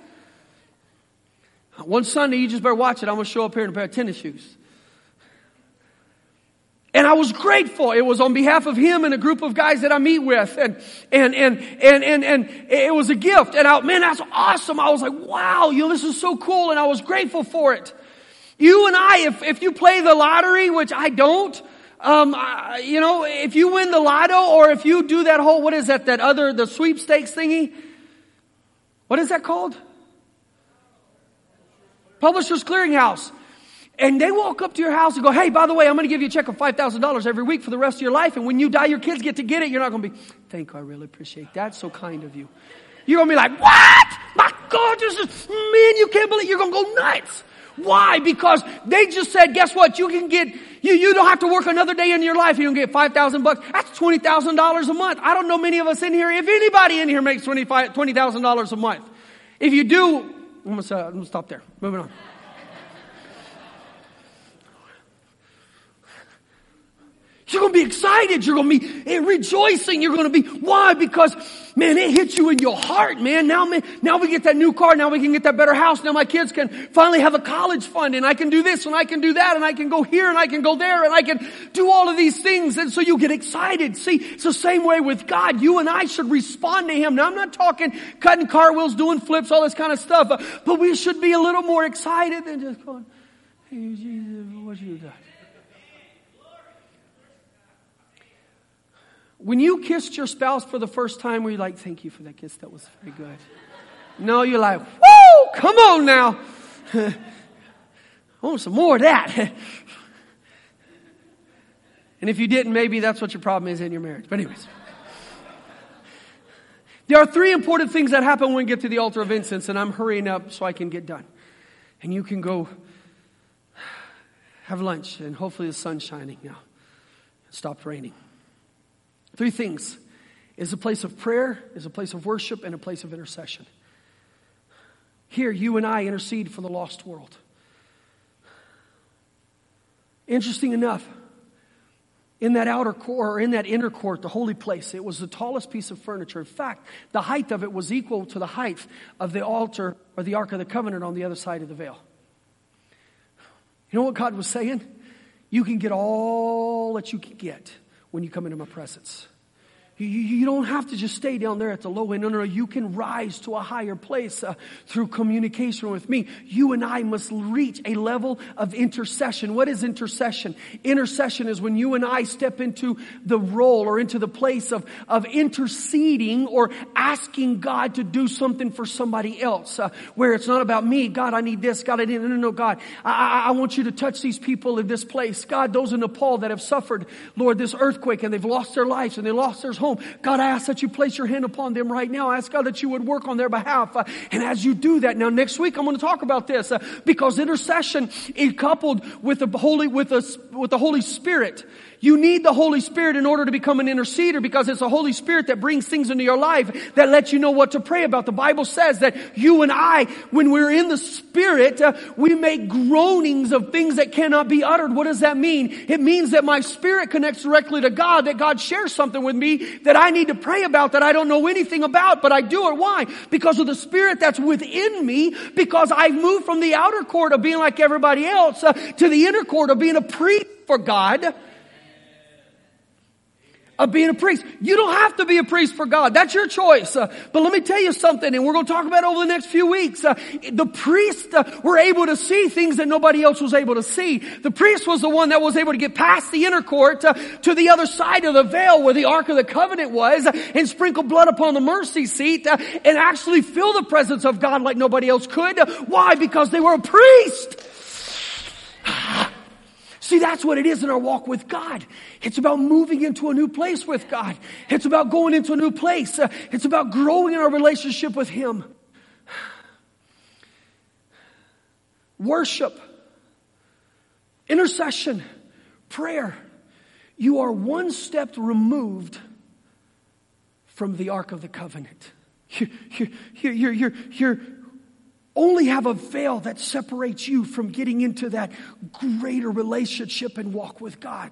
One Sunday, you just better watch it. I'm going to show up here in a pair of tennis shoes. And I was grateful. It was on behalf of him and a group of guys that I meet with. And, and, and, and, and, and it was a gift. And I, man, that's awesome. I was like, wow, you know, this is so cool. And I was grateful for it. You and I, if, if you play the lottery, which I don't, um, I, you know, if you win the lotto or if you do that whole, what is that, that other, the sweepstakes thingy? What is that called? Publishers Clearinghouse. And they walk up to your house and go, hey, by the way, I'm going to give you a check of five thousand dollars every week for the rest of your life. And when you die, your kids get to get it. You're not going to be, thank you, I really appreciate that. So kind of you. You're going to be like, what? My God, this is, man, you can't believe, you're going to go nuts. Why? Because they just said, guess what? You can get, you, you don't have to work another day in your life. You don't get five thousand bucks. That's twenty thousand dollars a month. I don't know many of us in here, if anybody in here makes twenty thousand dollars a month. If you do, I'm going to, I'm going to stop there. Moving on. You're going to be excited. You're going to be rejoicing. You're going to be, why? Because, man, it hits you in your heart, man. Now, man, now we get that new car. Now we can get that better house. Now my kids can finally have a college fund and I can do this and I can do that and I can go here and I can go there and I can do all of these things. And so you get excited. See, it's the same way with God. You and I should respond to Him. Now I'm not talking cutting cartwheels, doing flips, all this kind of stuff, but we should be a little more excited than just going, hey, Jesus, what you done? When you kissed your spouse for the first time, were you like, thank you for that kiss, that was very good? No, you're like, woo, come on now. I want some more of that. And if you didn't, maybe that's what your problem is in your marriage. But anyways. There are three important things that happen when we get to the altar of incense, and I'm hurrying up so I can get done. And you can go have lunch, and hopefully the sun's shining now. It stopped raining. Three things. Is a place of prayer, is a place of worship, and a place of intercession. Here, you and I intercede for the lost world. Interesting enough, in that outer court, or in that inner court, the holy place, it was the tallest piece of furniture. In fact, the height of it was equal to the height of the altar or the Ark of the Covenant on the other side of the veil. You know what God was saying? You can get all that you can get when you come into my presence. You, you don't have to just stay down there at the low end. No, no, no. You can rise to a higher place uh, through communication with me. You and I must reach a level of intercession. What is intercession? Intercession is when you and I step into the role or into the place of, of interceding or asking God to do something for somebody else. Uh, where it's not about me. God, I need this. God, I need, no, no, no, God. I, I, I want you to touch these people in this place. God, those in Nepal that have suffered, Lord, this earthquake and they've lost their lives and they lost their home. God, I ask that you place your hand upon them right now. I ask God that you would work on their behalf. Uh, and as you do that, now next week I'm going to talk about this uh, because intercession is coupled with the Holy, with the, with the Holy Spirit. You need the Holy Spirit in order to become an interceder because it's the Holy Spirit that brings things into your life that lets you know what to pray about. The Bible says that you and I, when we're in the Spirit, uh, we make groanings of things that cannot be uttered. What does that mean? It means that my spirit connects directly to God, that God shares something with me that I need to pray about that I don't know anything about, but I do it. Why? Because of the Spirit that's within me, because I've moved from the outer court of being like everybody else uh, to the inner court of being a priest for God. Of being a priest. You don't have to be a priest for God. That's your choice. Uh, but let me tell you something, and we're going to talk about it over the next few weeks. Uh, the priests uh, were able to see things that nobody else was able to see. The priest was the one that was able to get past the inner court uh, to the other side of the veil where the Ark of the Covenant was uh, and sprinkle blood upon the mercy seat uh, and actually feel the presence of God like nobody else could. Uh, why? Because they were a priest. See, that's what it is in our walk with God. It's about moving into a new place with God. It's about going into a new place. Uh, it's about growing in our relationship with Him. Worship, intercession, prayer. You are one step removed from the Ark of the Covenant. You're, you're, you're, you're, you're only have a veil that separates you from getting into that greater relationship and walk with God.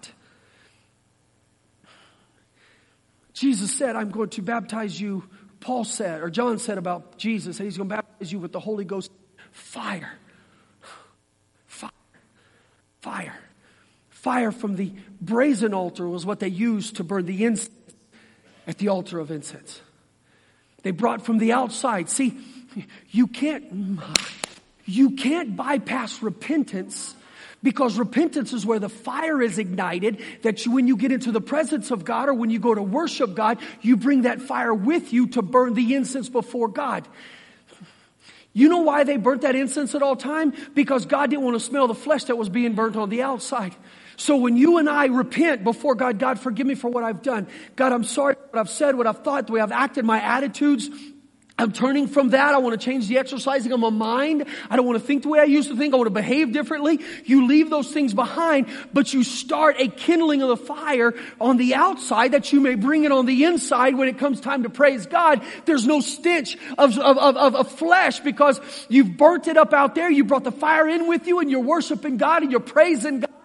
Jesus said, I'm going to baptize you. Paul said, or John said about Jesus, that he's going to baptize you with the Holy Ghost fire. Fire. Fire. Fire from the brazen altar was what they used to burn the incense at the altar of incense. They brought from the outside. See, you can't, you can't bypass repentance, because repentance is where the fire is ignited, that you, when you get into the presence of God or when you go to worship God, you bring that fire with you to burn the incense before God. You know why they burnt that incense at all time? Because God didn't want to smell the flesh that was being burnt on the outside. So when you and I repent before God, God, forgive me for what I've done. God, I'm sorry for what I've said, what I've thought, the way I've acted, my attitudes. I'm turning from that. I want to change the exercising of my mind. I don't want to think the way I used to think. I want to behave differently. You leave those things behind, but you start a kindling of the fire on the outside that you may bring it on the inside when it comes time to praise God. There's no stench of, of, of, of flesh because you've burnt it up out there. You brought the fire in with you and you're worshiping God and you're praising God.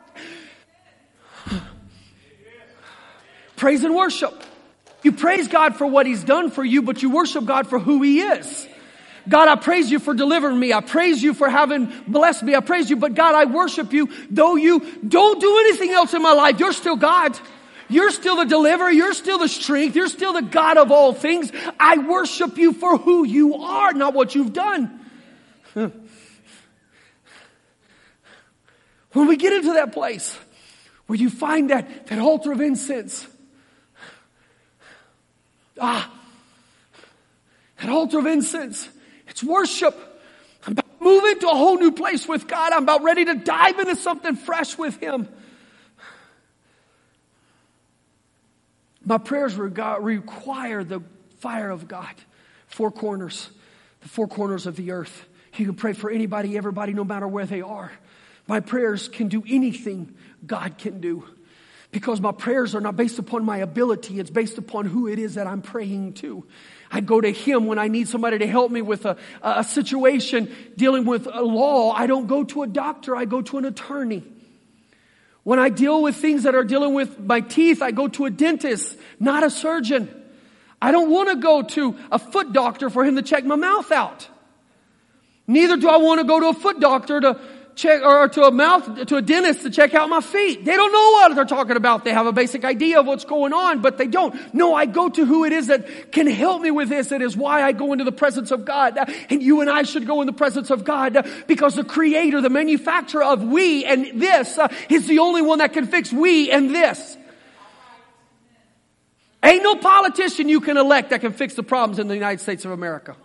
Praise and worship. You praise God for what He's done for you, but you worship God for who He is. God, I praise you for delivering me. I praise you for having blessed me. I praise you, but God, I worship you. Though you don't do anything else in my life, you're still God. You're still the deliverer. You're still the strength. You're still the God of all things. I worship you for who you are, not what you've done. When we get into that place where you find that, that altar of incense, Ah, that altar of incense. It's worship. I'm about to move into a whole new place with God. I'm about ready to dive into something fresh with Him. My prayers require the fire of God. Four corners. The four corners of the earth. You can pray for anybody, everybody, no matter where they are. My prayers can do anything God can do. Because my prayers are not based upon my ability. It's based upon who it is that I'm praying to. I go to Him when I need somebody to help me with a, a situation dealing with a law. I don't go to a doctor. I go to an attorney. When I deal with things that are dealing with my teeth, I go to a dentist, not a surgeon. I don't want to go to a foot doctor for him to check my mouth out. Neither do I want to go to a foot doctor to check, or to a mouth, to a dentist to check out my feet. They don't know what they're talking about. They have a basic idea of what's going on, but they don't. No, I go to who it is that can help me with this. It is why I go into the presence of God. And you and I should go in the presence of God, because the creator, the manufacturer of we and this uh, is the only one that can fix we and this. Ain't no politician you can elect that can fix the problems in the United States of America.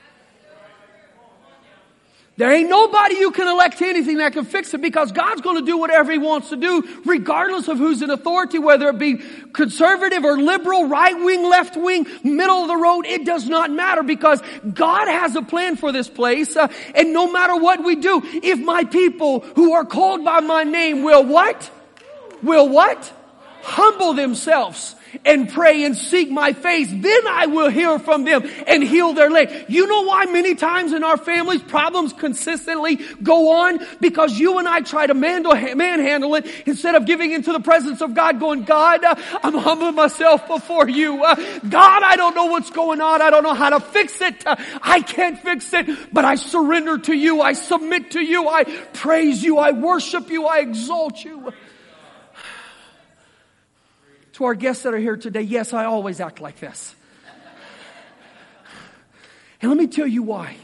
There ain't nobody you can elect to anything that can fix it, because God's going to do whatever He wants to do, regardless of who's in authority, whether it be conservative or liberal, right wing, left wing, middle of the road. It does not matter, because God has a plan for this place. Uh, and no matter what we do, if my people who are called by my name will what? Will what? Humble themselves and pray and seek my face, then I will hear from them and heal their land. You know why many times in our families problems consistently go on? Because you and I try to manhandle it instead of giving into the presence of God, going, God, uh, I'm humbling myself before you. Uh, God, I don't know what's going on. I don't know how to fix it. Uh, I can't fix it, but I surrender to you. I submit to you. I praise you. I worship you. I exalt you. To our guests that are here today, yes, I always act like this. And let me tell you why.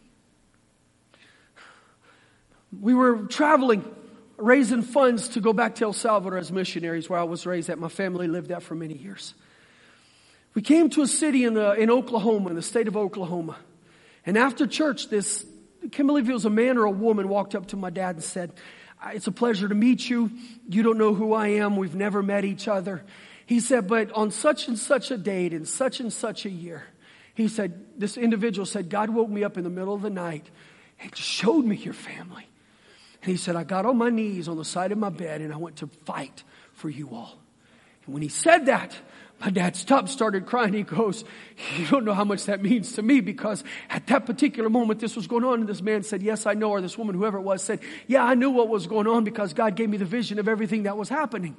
We were traveling, raising funds to go back to El Salvador as missionaries, where I was raised at. My family lived at for many years. We came to a city in, the, in Oklahoma, in the state of Oklahoma. And after church, this, I can't believe it was a man or a woman, walked up to my dad and said, it's a pleasure to meet you. You don't know who I am. We've never met each other. He said, but on such and such a date in such and such a year, he said, this individual said, God woke me up in the middle of the night and showed me your family. And he said, I got on my knees on the side of my bed and I went to fight for you all. And when he said that, my dad stopped, started crying. He goes, you don't know how much that means to me, because at that particular moment this was going on. And this man said, yes, I know. Or this woman, whoever it was, said, yeah, I knew what was going on, because God gave me the vision of everything that was happening.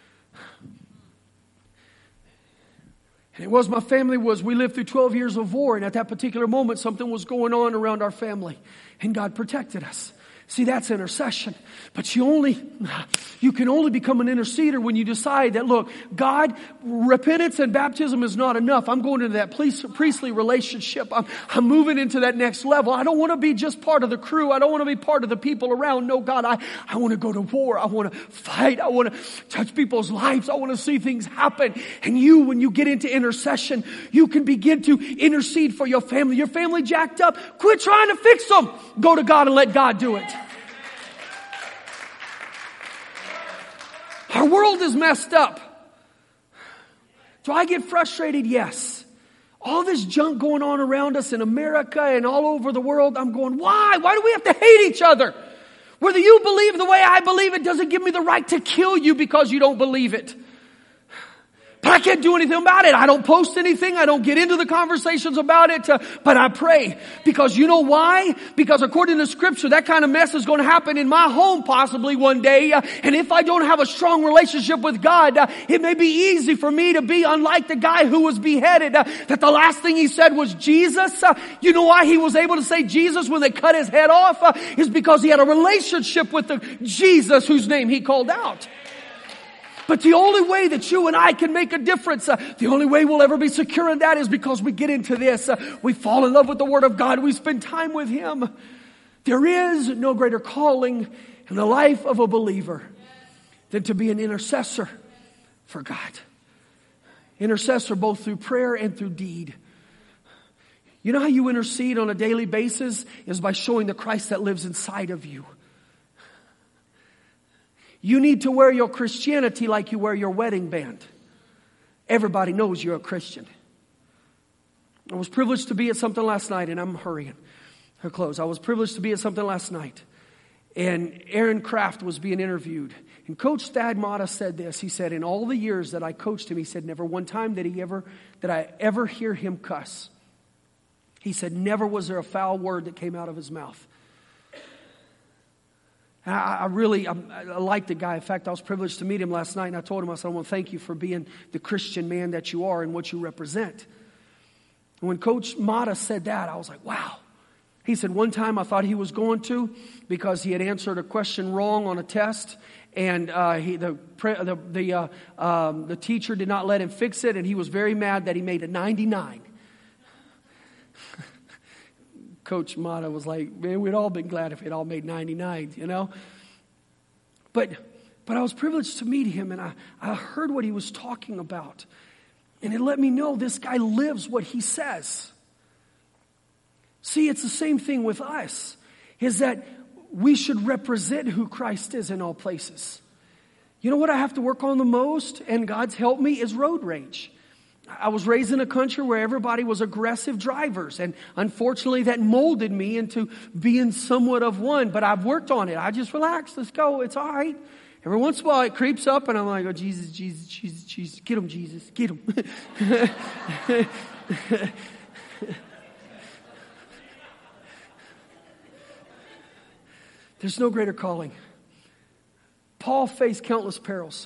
And it was, my family was, we lived through twelve years of war. And at that particular moment, something was going on around our family. And God protected us. See, that's intercession. But you only, you can only become an interceder when you decide that, look, God, repentance and baptism is not enough. I'm going into that priestly relationship. I'm, I'm moving into that next level. I don't want to be just part of the crew. I don't want to be part of the people around. No, God, I, I want to go to war. I want to fight. I want to touch people's lives. I want to see things happen. And you, when you get into intercession, you can begin to intercede for your family. Your family jacked up. Quit trying to fix them. Go to God and let God do it. Our world is messed up. Do I get frustrated? Yes. All this junk going on around us in America and all over the world, I'm going, why? Why do we have to hate each other? Whether you believe the way I believe it doesn't give me the right to kill you because you don't believe it. But I can't do anything about it. I don't post anything. I don't get into the conversations about it. Uh, but I pray. Because you know why? Because according to Scripture, that kind of mess is going to happen in my home possibly one day. Uh, and if I don't have a strong relationship with God, uh, it may be easy for me to be unlike the guy who was beheaded. Uh, that the last thing he said was Jesus. Uh, you know why he was able to say Jesus when they cut his head off? Uh, is because he had a relationship with the Jesus whose name he called out. But the only way that you and I can make a difference, uh, the only way we'll ever be secure in that is because we get into this. Uh, we fall in love with the Word of God. We spend time with Him. There is no greater calling in the life of a believer than to be an intercessor for God. Intercessor both through prayer and through deed. You know how you intercede on a daily basis is by showing the Christ that lives inside of you. You need to wear your Christianity like you wear your wedding band. Everybody knows you're a Christian. I was privileged to be at something last night, and I'm hurrying to close. I was privileged to be at something last night, and Aaron Kraft was being interviewed. And Coach Thad Matta said this. He said, in all the years that I coached him, he said, never one time did he ever, did I ever hear him cuss. He said, never was there a foul word that came out of his mouth. I, I really, I, I like the guy. In fact, I was privileged to meet him last night, and I told him, I said, I want to thank you for being the Christian man that you are and what you represent. And when Coach Matta said that, I was like, wow. He said, one time I thought he was going to because he had answered a question wrong on a test, and uh, he, the the the, uh, um, the teacher did not let him fix it, and he was very mad that he made a ninety-nine. Coach Matta was like, man, we'd all been glad if he'd all made ninety-nine, you know. But but I was privileged to meet him, and I, I heard what he was talking about. And it let me know this guy lives what he says. See, it's the same thing with us, is that we should represent who Christ is in all places. You know what I have to work on the most, and God's helped me, is road rage. I was raised in a country where everybody was aggressive drivers, and unfortunately that molded me into being somewhat of one, but I've worked on it. I just relax, let's go, it's all right. Every once in a while it creeps up and I'm like, oh, Jesus, Jesus, Jesus, Jesus, get him, Jesus, get him. There's no greater calling. Paul faced countless perils.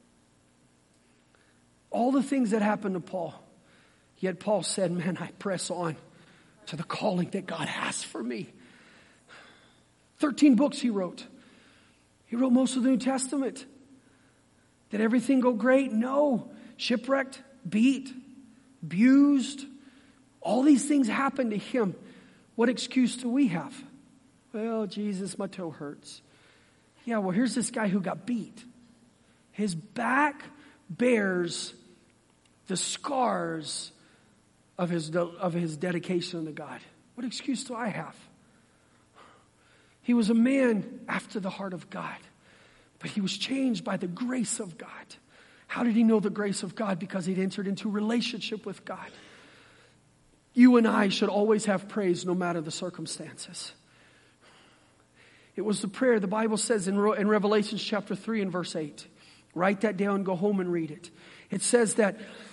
All the things that happened to Paul. Yet Paul said, man, I press on to the calling that God has for me. Thirteen books he wrote. He wrote most of the New Testament. Did everything go great? No. Shipwrecked, beat, abused. All these things happened to him. What excuse do we have? Well, Jesus, my toe hurts. Yeah, well, here's this guy who got beat. His back bears the scars of his, of his dedication to God. What excuse do I have? He was a man after the heart of God, but he was changed by the grace of God. How did he know the grace of God? Because he'd entered into a relationship with God. You and I should always have praise no matter the circumstances. It was the prayer the Bible says in, in Revelation chapter three and verse eight. Write that down, go home and read it. It says that,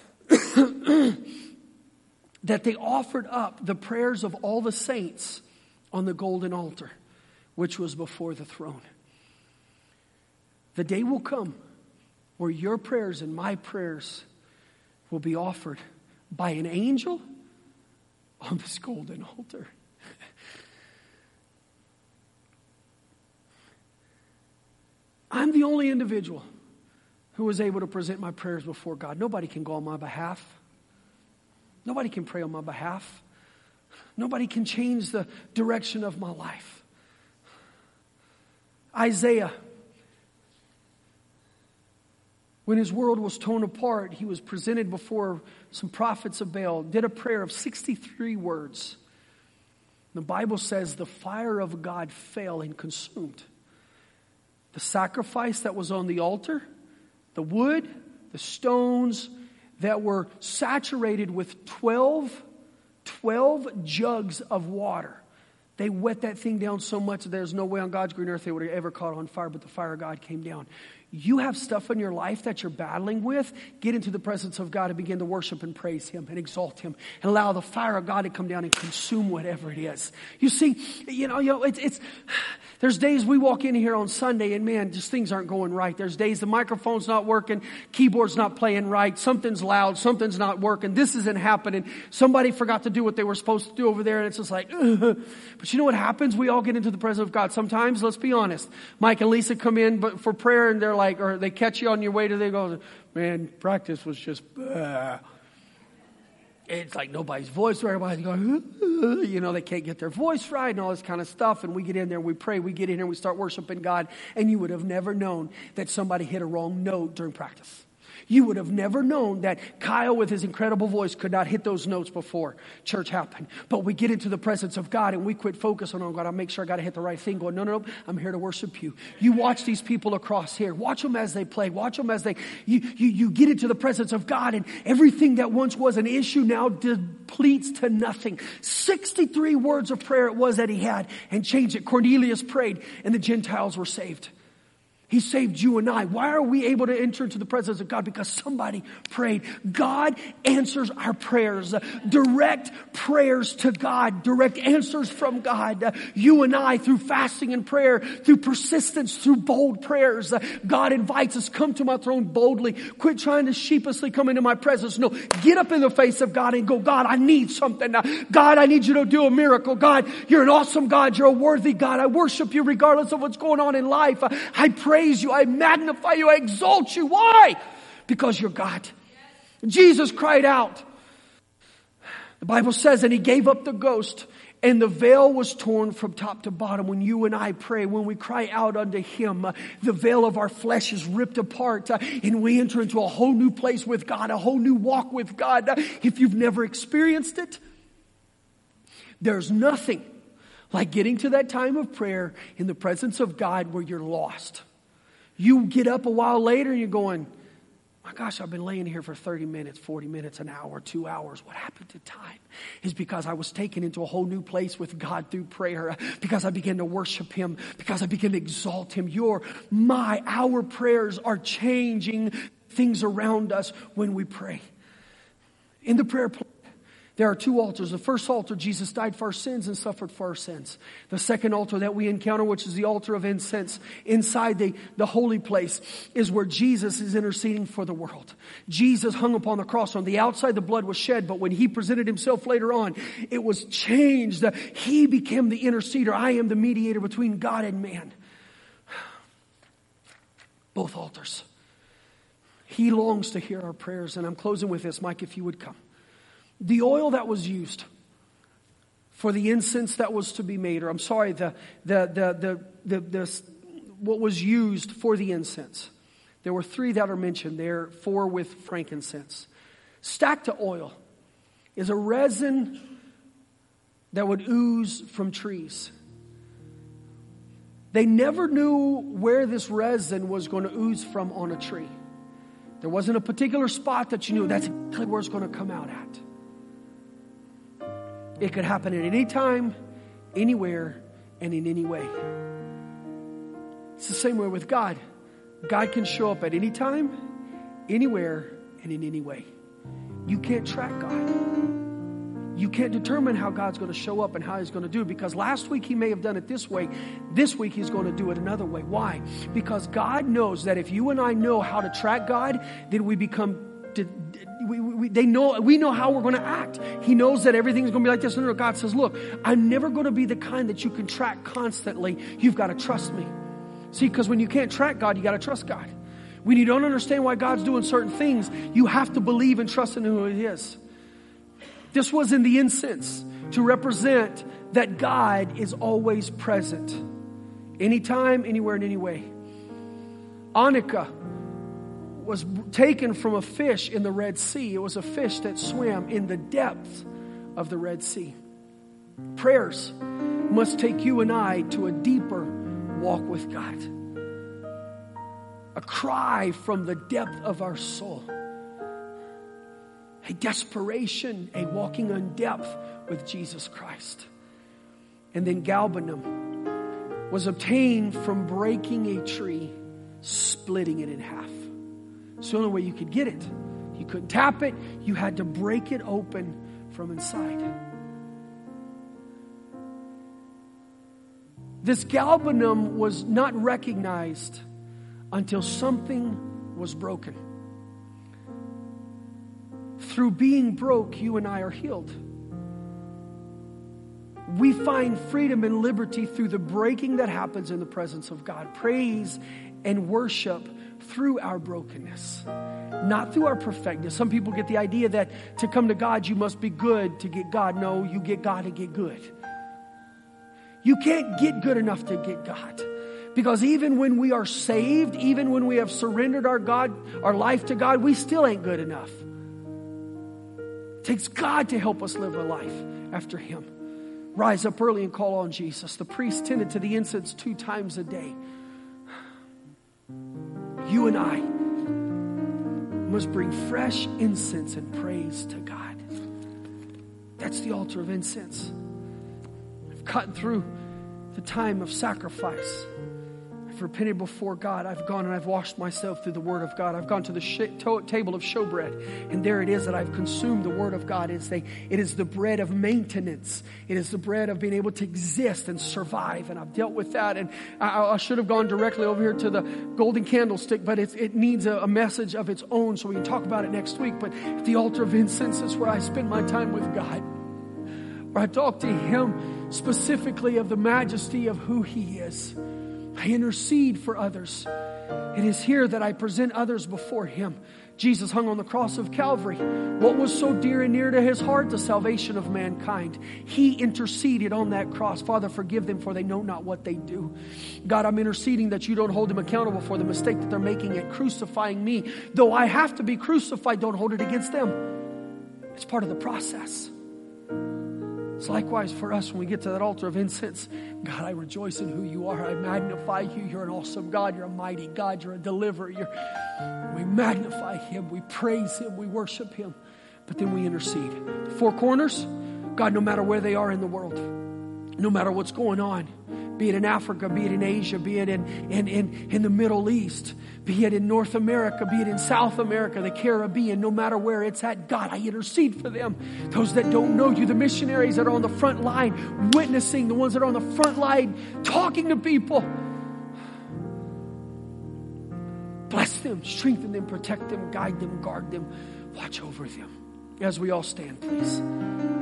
that they offered up the prayers of all the saints on the golden altar, which was before the throne. The day will come where your prayers and my prayers will be offered by an angel on this golden altar. the only individual who was able to present my prayers before God. Nobody can go on my behalf. Nobody can pray on my behalf. Nobody can change the direction of my life. Isaiah, when his world was torn apart, he was presented before some prophets of Baal, did a prayer of sixty-three words. The Bible says the fire of God fell and consumed the sacrifice that was on the altar, the wood, the stones that were saturated with twelve, twelve jugs of water. They wet that thing down so much that there's no way on God's green earth they would have ever caught on fire, but the fire of God came down. You have stuff in your life that you're battling with. Get into the presence of God and begin to worship and praise Him and exalt Him and allow the fire of God to come down and consume whatever it is. You see, you know, you know, it's, it's, there's days we walk in here on Sunday and man, just things aren't going right. There's days the microphone's not working, keyboard's not playing right, something's loud, something's not working, this isn't happening. Somebody forgot to do what they were supposed to do over there and it's just like, ugh. But you know what happens? We all get into the presence of God. Sometimes, let's be honest, Mike and Lisa come in but for prayer and they're like, or they catch you on your way to, they go, man, practice was just, uh. It's like nobody's voice right. Everybody's going, uh, you know, they can't get their voice right and all this kind of stuff. And we get in there and we pray, we get in here and we start worshiping God. And you would have never known that somebody hit a wrong note during practice. You would have never known that Kyle with his incredible voice could not hit those notes before church happened. But we get into the presence of God and we quit focusing on God. I'll make sure I got to hit the right thing. Going, no, no, no, I'm here to worship you. You watch these people across here. Watch them as they play. Watch them as they, you, you, you get into the presence of God and everything that once was an issue now depletes to nothing. sixty-three words of prayer it was that he had and changed it. Cornelius prayed and the Gentiles were saved. He saved you and I. Why are we able to enter into the presence of God? Because somebody prayed. God answers our prayers. Direct prayers to God. Direct answers from God. You and I, through fasting and prayer, through persistence, through bold prayers, God invites us, come to my throne boldly. Quit trying to sheepishly come into my presence. No, get up in the face of God and go, God, I need something. God, I need you to do a miracle. God, you're an awesome God. You're a worthy God. I worship you regardless of what's going on in life. I pray praise you, I magnify you, I exalt you. Why? Because you're God. Jesus cried out. The Bible says, and he gave up the ghost, and the veil was torn from top to bottom. When you and I pray, when we cry out unto him, uh, the veil of our flesh is ripped apart, uh, and we enter into a whole new place with God, a whole new walk with God. Uh, if you've never experienced it, there's nothing like getting to that time of prayer in the presence of God where you're lost. You get up a while later and you're going, my gosh, I've been laying here for thirty minutes, forty minutes, an hour, two hours. What happened to time? It's because I was taken into a whole new place with God through prayer, because I began to worship him, because I began to exalt him. Your, my, our prayers are changing things around us when we pray. In the prayer plan, there are two altars. The first altar, Jesus died for our sins and suffered for our sins. The second altar that we encounter, which is the altar of incense, inside the, the holy place, is where Jesus is interceding for the world. Jesus hung upon the cross. On the outside, the blood was shed, but when he presented himself later on, it was changed. He became the interceder. I am the mediator between God and man. Both altars. He longs to hear our prayers. And I'm closing with this. Mike, if you would come. The oil that was used for the incense that was to be made, or I'm sorry, the, the, the, the, the, the, what was used for the incense. There were three that are mentioned there, four with frankincense. Stacta oil is a resin that would ooze from trees. They never knew where this resin was going to ooze from on a tree. There wasn't a particular spot that you knew that's exactly where it's going to come out at. It could happen at any time, anywhere, and in any way. It's the same way with God. God can show up at any time, anywhere, and in any way. You can't track God. You can't determine how God's going to show up and how he's going to do it, because last week he may have done it this way. This week he's going to do it another way. Why? Because God knows that if you and I know how to track God, then we become We, we, they know, we know how we're going to act. He knows that everything's going to be like this. No, no, God says, look, I'm never going to be the kind that you can track constantly. You've got to trust me. See, because when you can't track God, you got to trust God. When you don't understand why God's doing certain things, you have to believe and trust in who He is. This was in the incense to represent that God is always present. Anytime, anywhere, in any way. Hanukkah was taken from a fish in the Red Sea. It was a fish that swam in the depths of the Red Sea. Prayers must take you and I to a deeper walk with God. A cry from the depth of our soul. A desperation, a walking on depth with Jesus Christ. And then galbanum was obtained from breaking a tree, splitting it in half. It's the only way you could get it. You couldn't tap it. You had to break it open from inside. This galbanum was not recognized until something was broken. Through being broke, you and I are healed. We find freedom and liberty through the breaking that happens in the presence of God. Praise and worship through our brokenness, not through our perfectness. Some people get the idea that to come to God, you must be good to get God. No, you get God to get good. You can't get good enough to get God. Because even when we are saved, even when we have surrendered our God, our life to God, we still ain't good enough. It takes God to help us live a life after Him. Rise up early and call on Jesus. The priest tended to the incense two times a day. You and I must bring fresh incense and praise to God. That's the altar of incense. I've cut through the time of sacrifice. I've repented before God. I've gone and I've washed myself through the Word of God. I've gone to the sh- to- table of showbread, and there it is that I've consumed the Word of God. It's the, it is the bread of maintenance. It is the bread of being able to exist and survive, and I've dealt with that. And I, I should have gone directly over here to the golden candlestick, but it's, it needs a, a message of its own, so we can talk about it next week. But at the altar of incense is where I spend my time with God, where I talk to Him specifically of the majesty of who He is. I intercede for others. It is here that I present others before Him. Jesus hung on the cross of Calvary. What was so dear and near to His heart? The salvation of mankind. He interceded on that cross. Father, forgive them, for they know not what they do. God, I'm interceding that you don't hold them accountable for the mistake that they're making at crucifying me. Though I have to be crucified, don't hold it against them. It's part of the process. It's likewise for us when we get to that altar of incense. God, I rejoice in who you are. I magnify you. You're an awesome God. You're a mighty God. You're a deliverer. You're, we magnify Him. We praise Him. We worship Him. But then we intercede. The four corners, God, no matter where they are in the world, no matter what's going on, be it in Africa, be it in Asia, be it in, in, in, in the Middle East, be it in North America, be it in South America, the Caribbean, no matter where it's at, God, I intercede for them. Those that don't know you, the missionaries that are on the front line, witnessing, the ones that are on the front line, talking to people. Bless them, strengthen them, protect them, guide them, guard them, watch over them. As we all stand, please.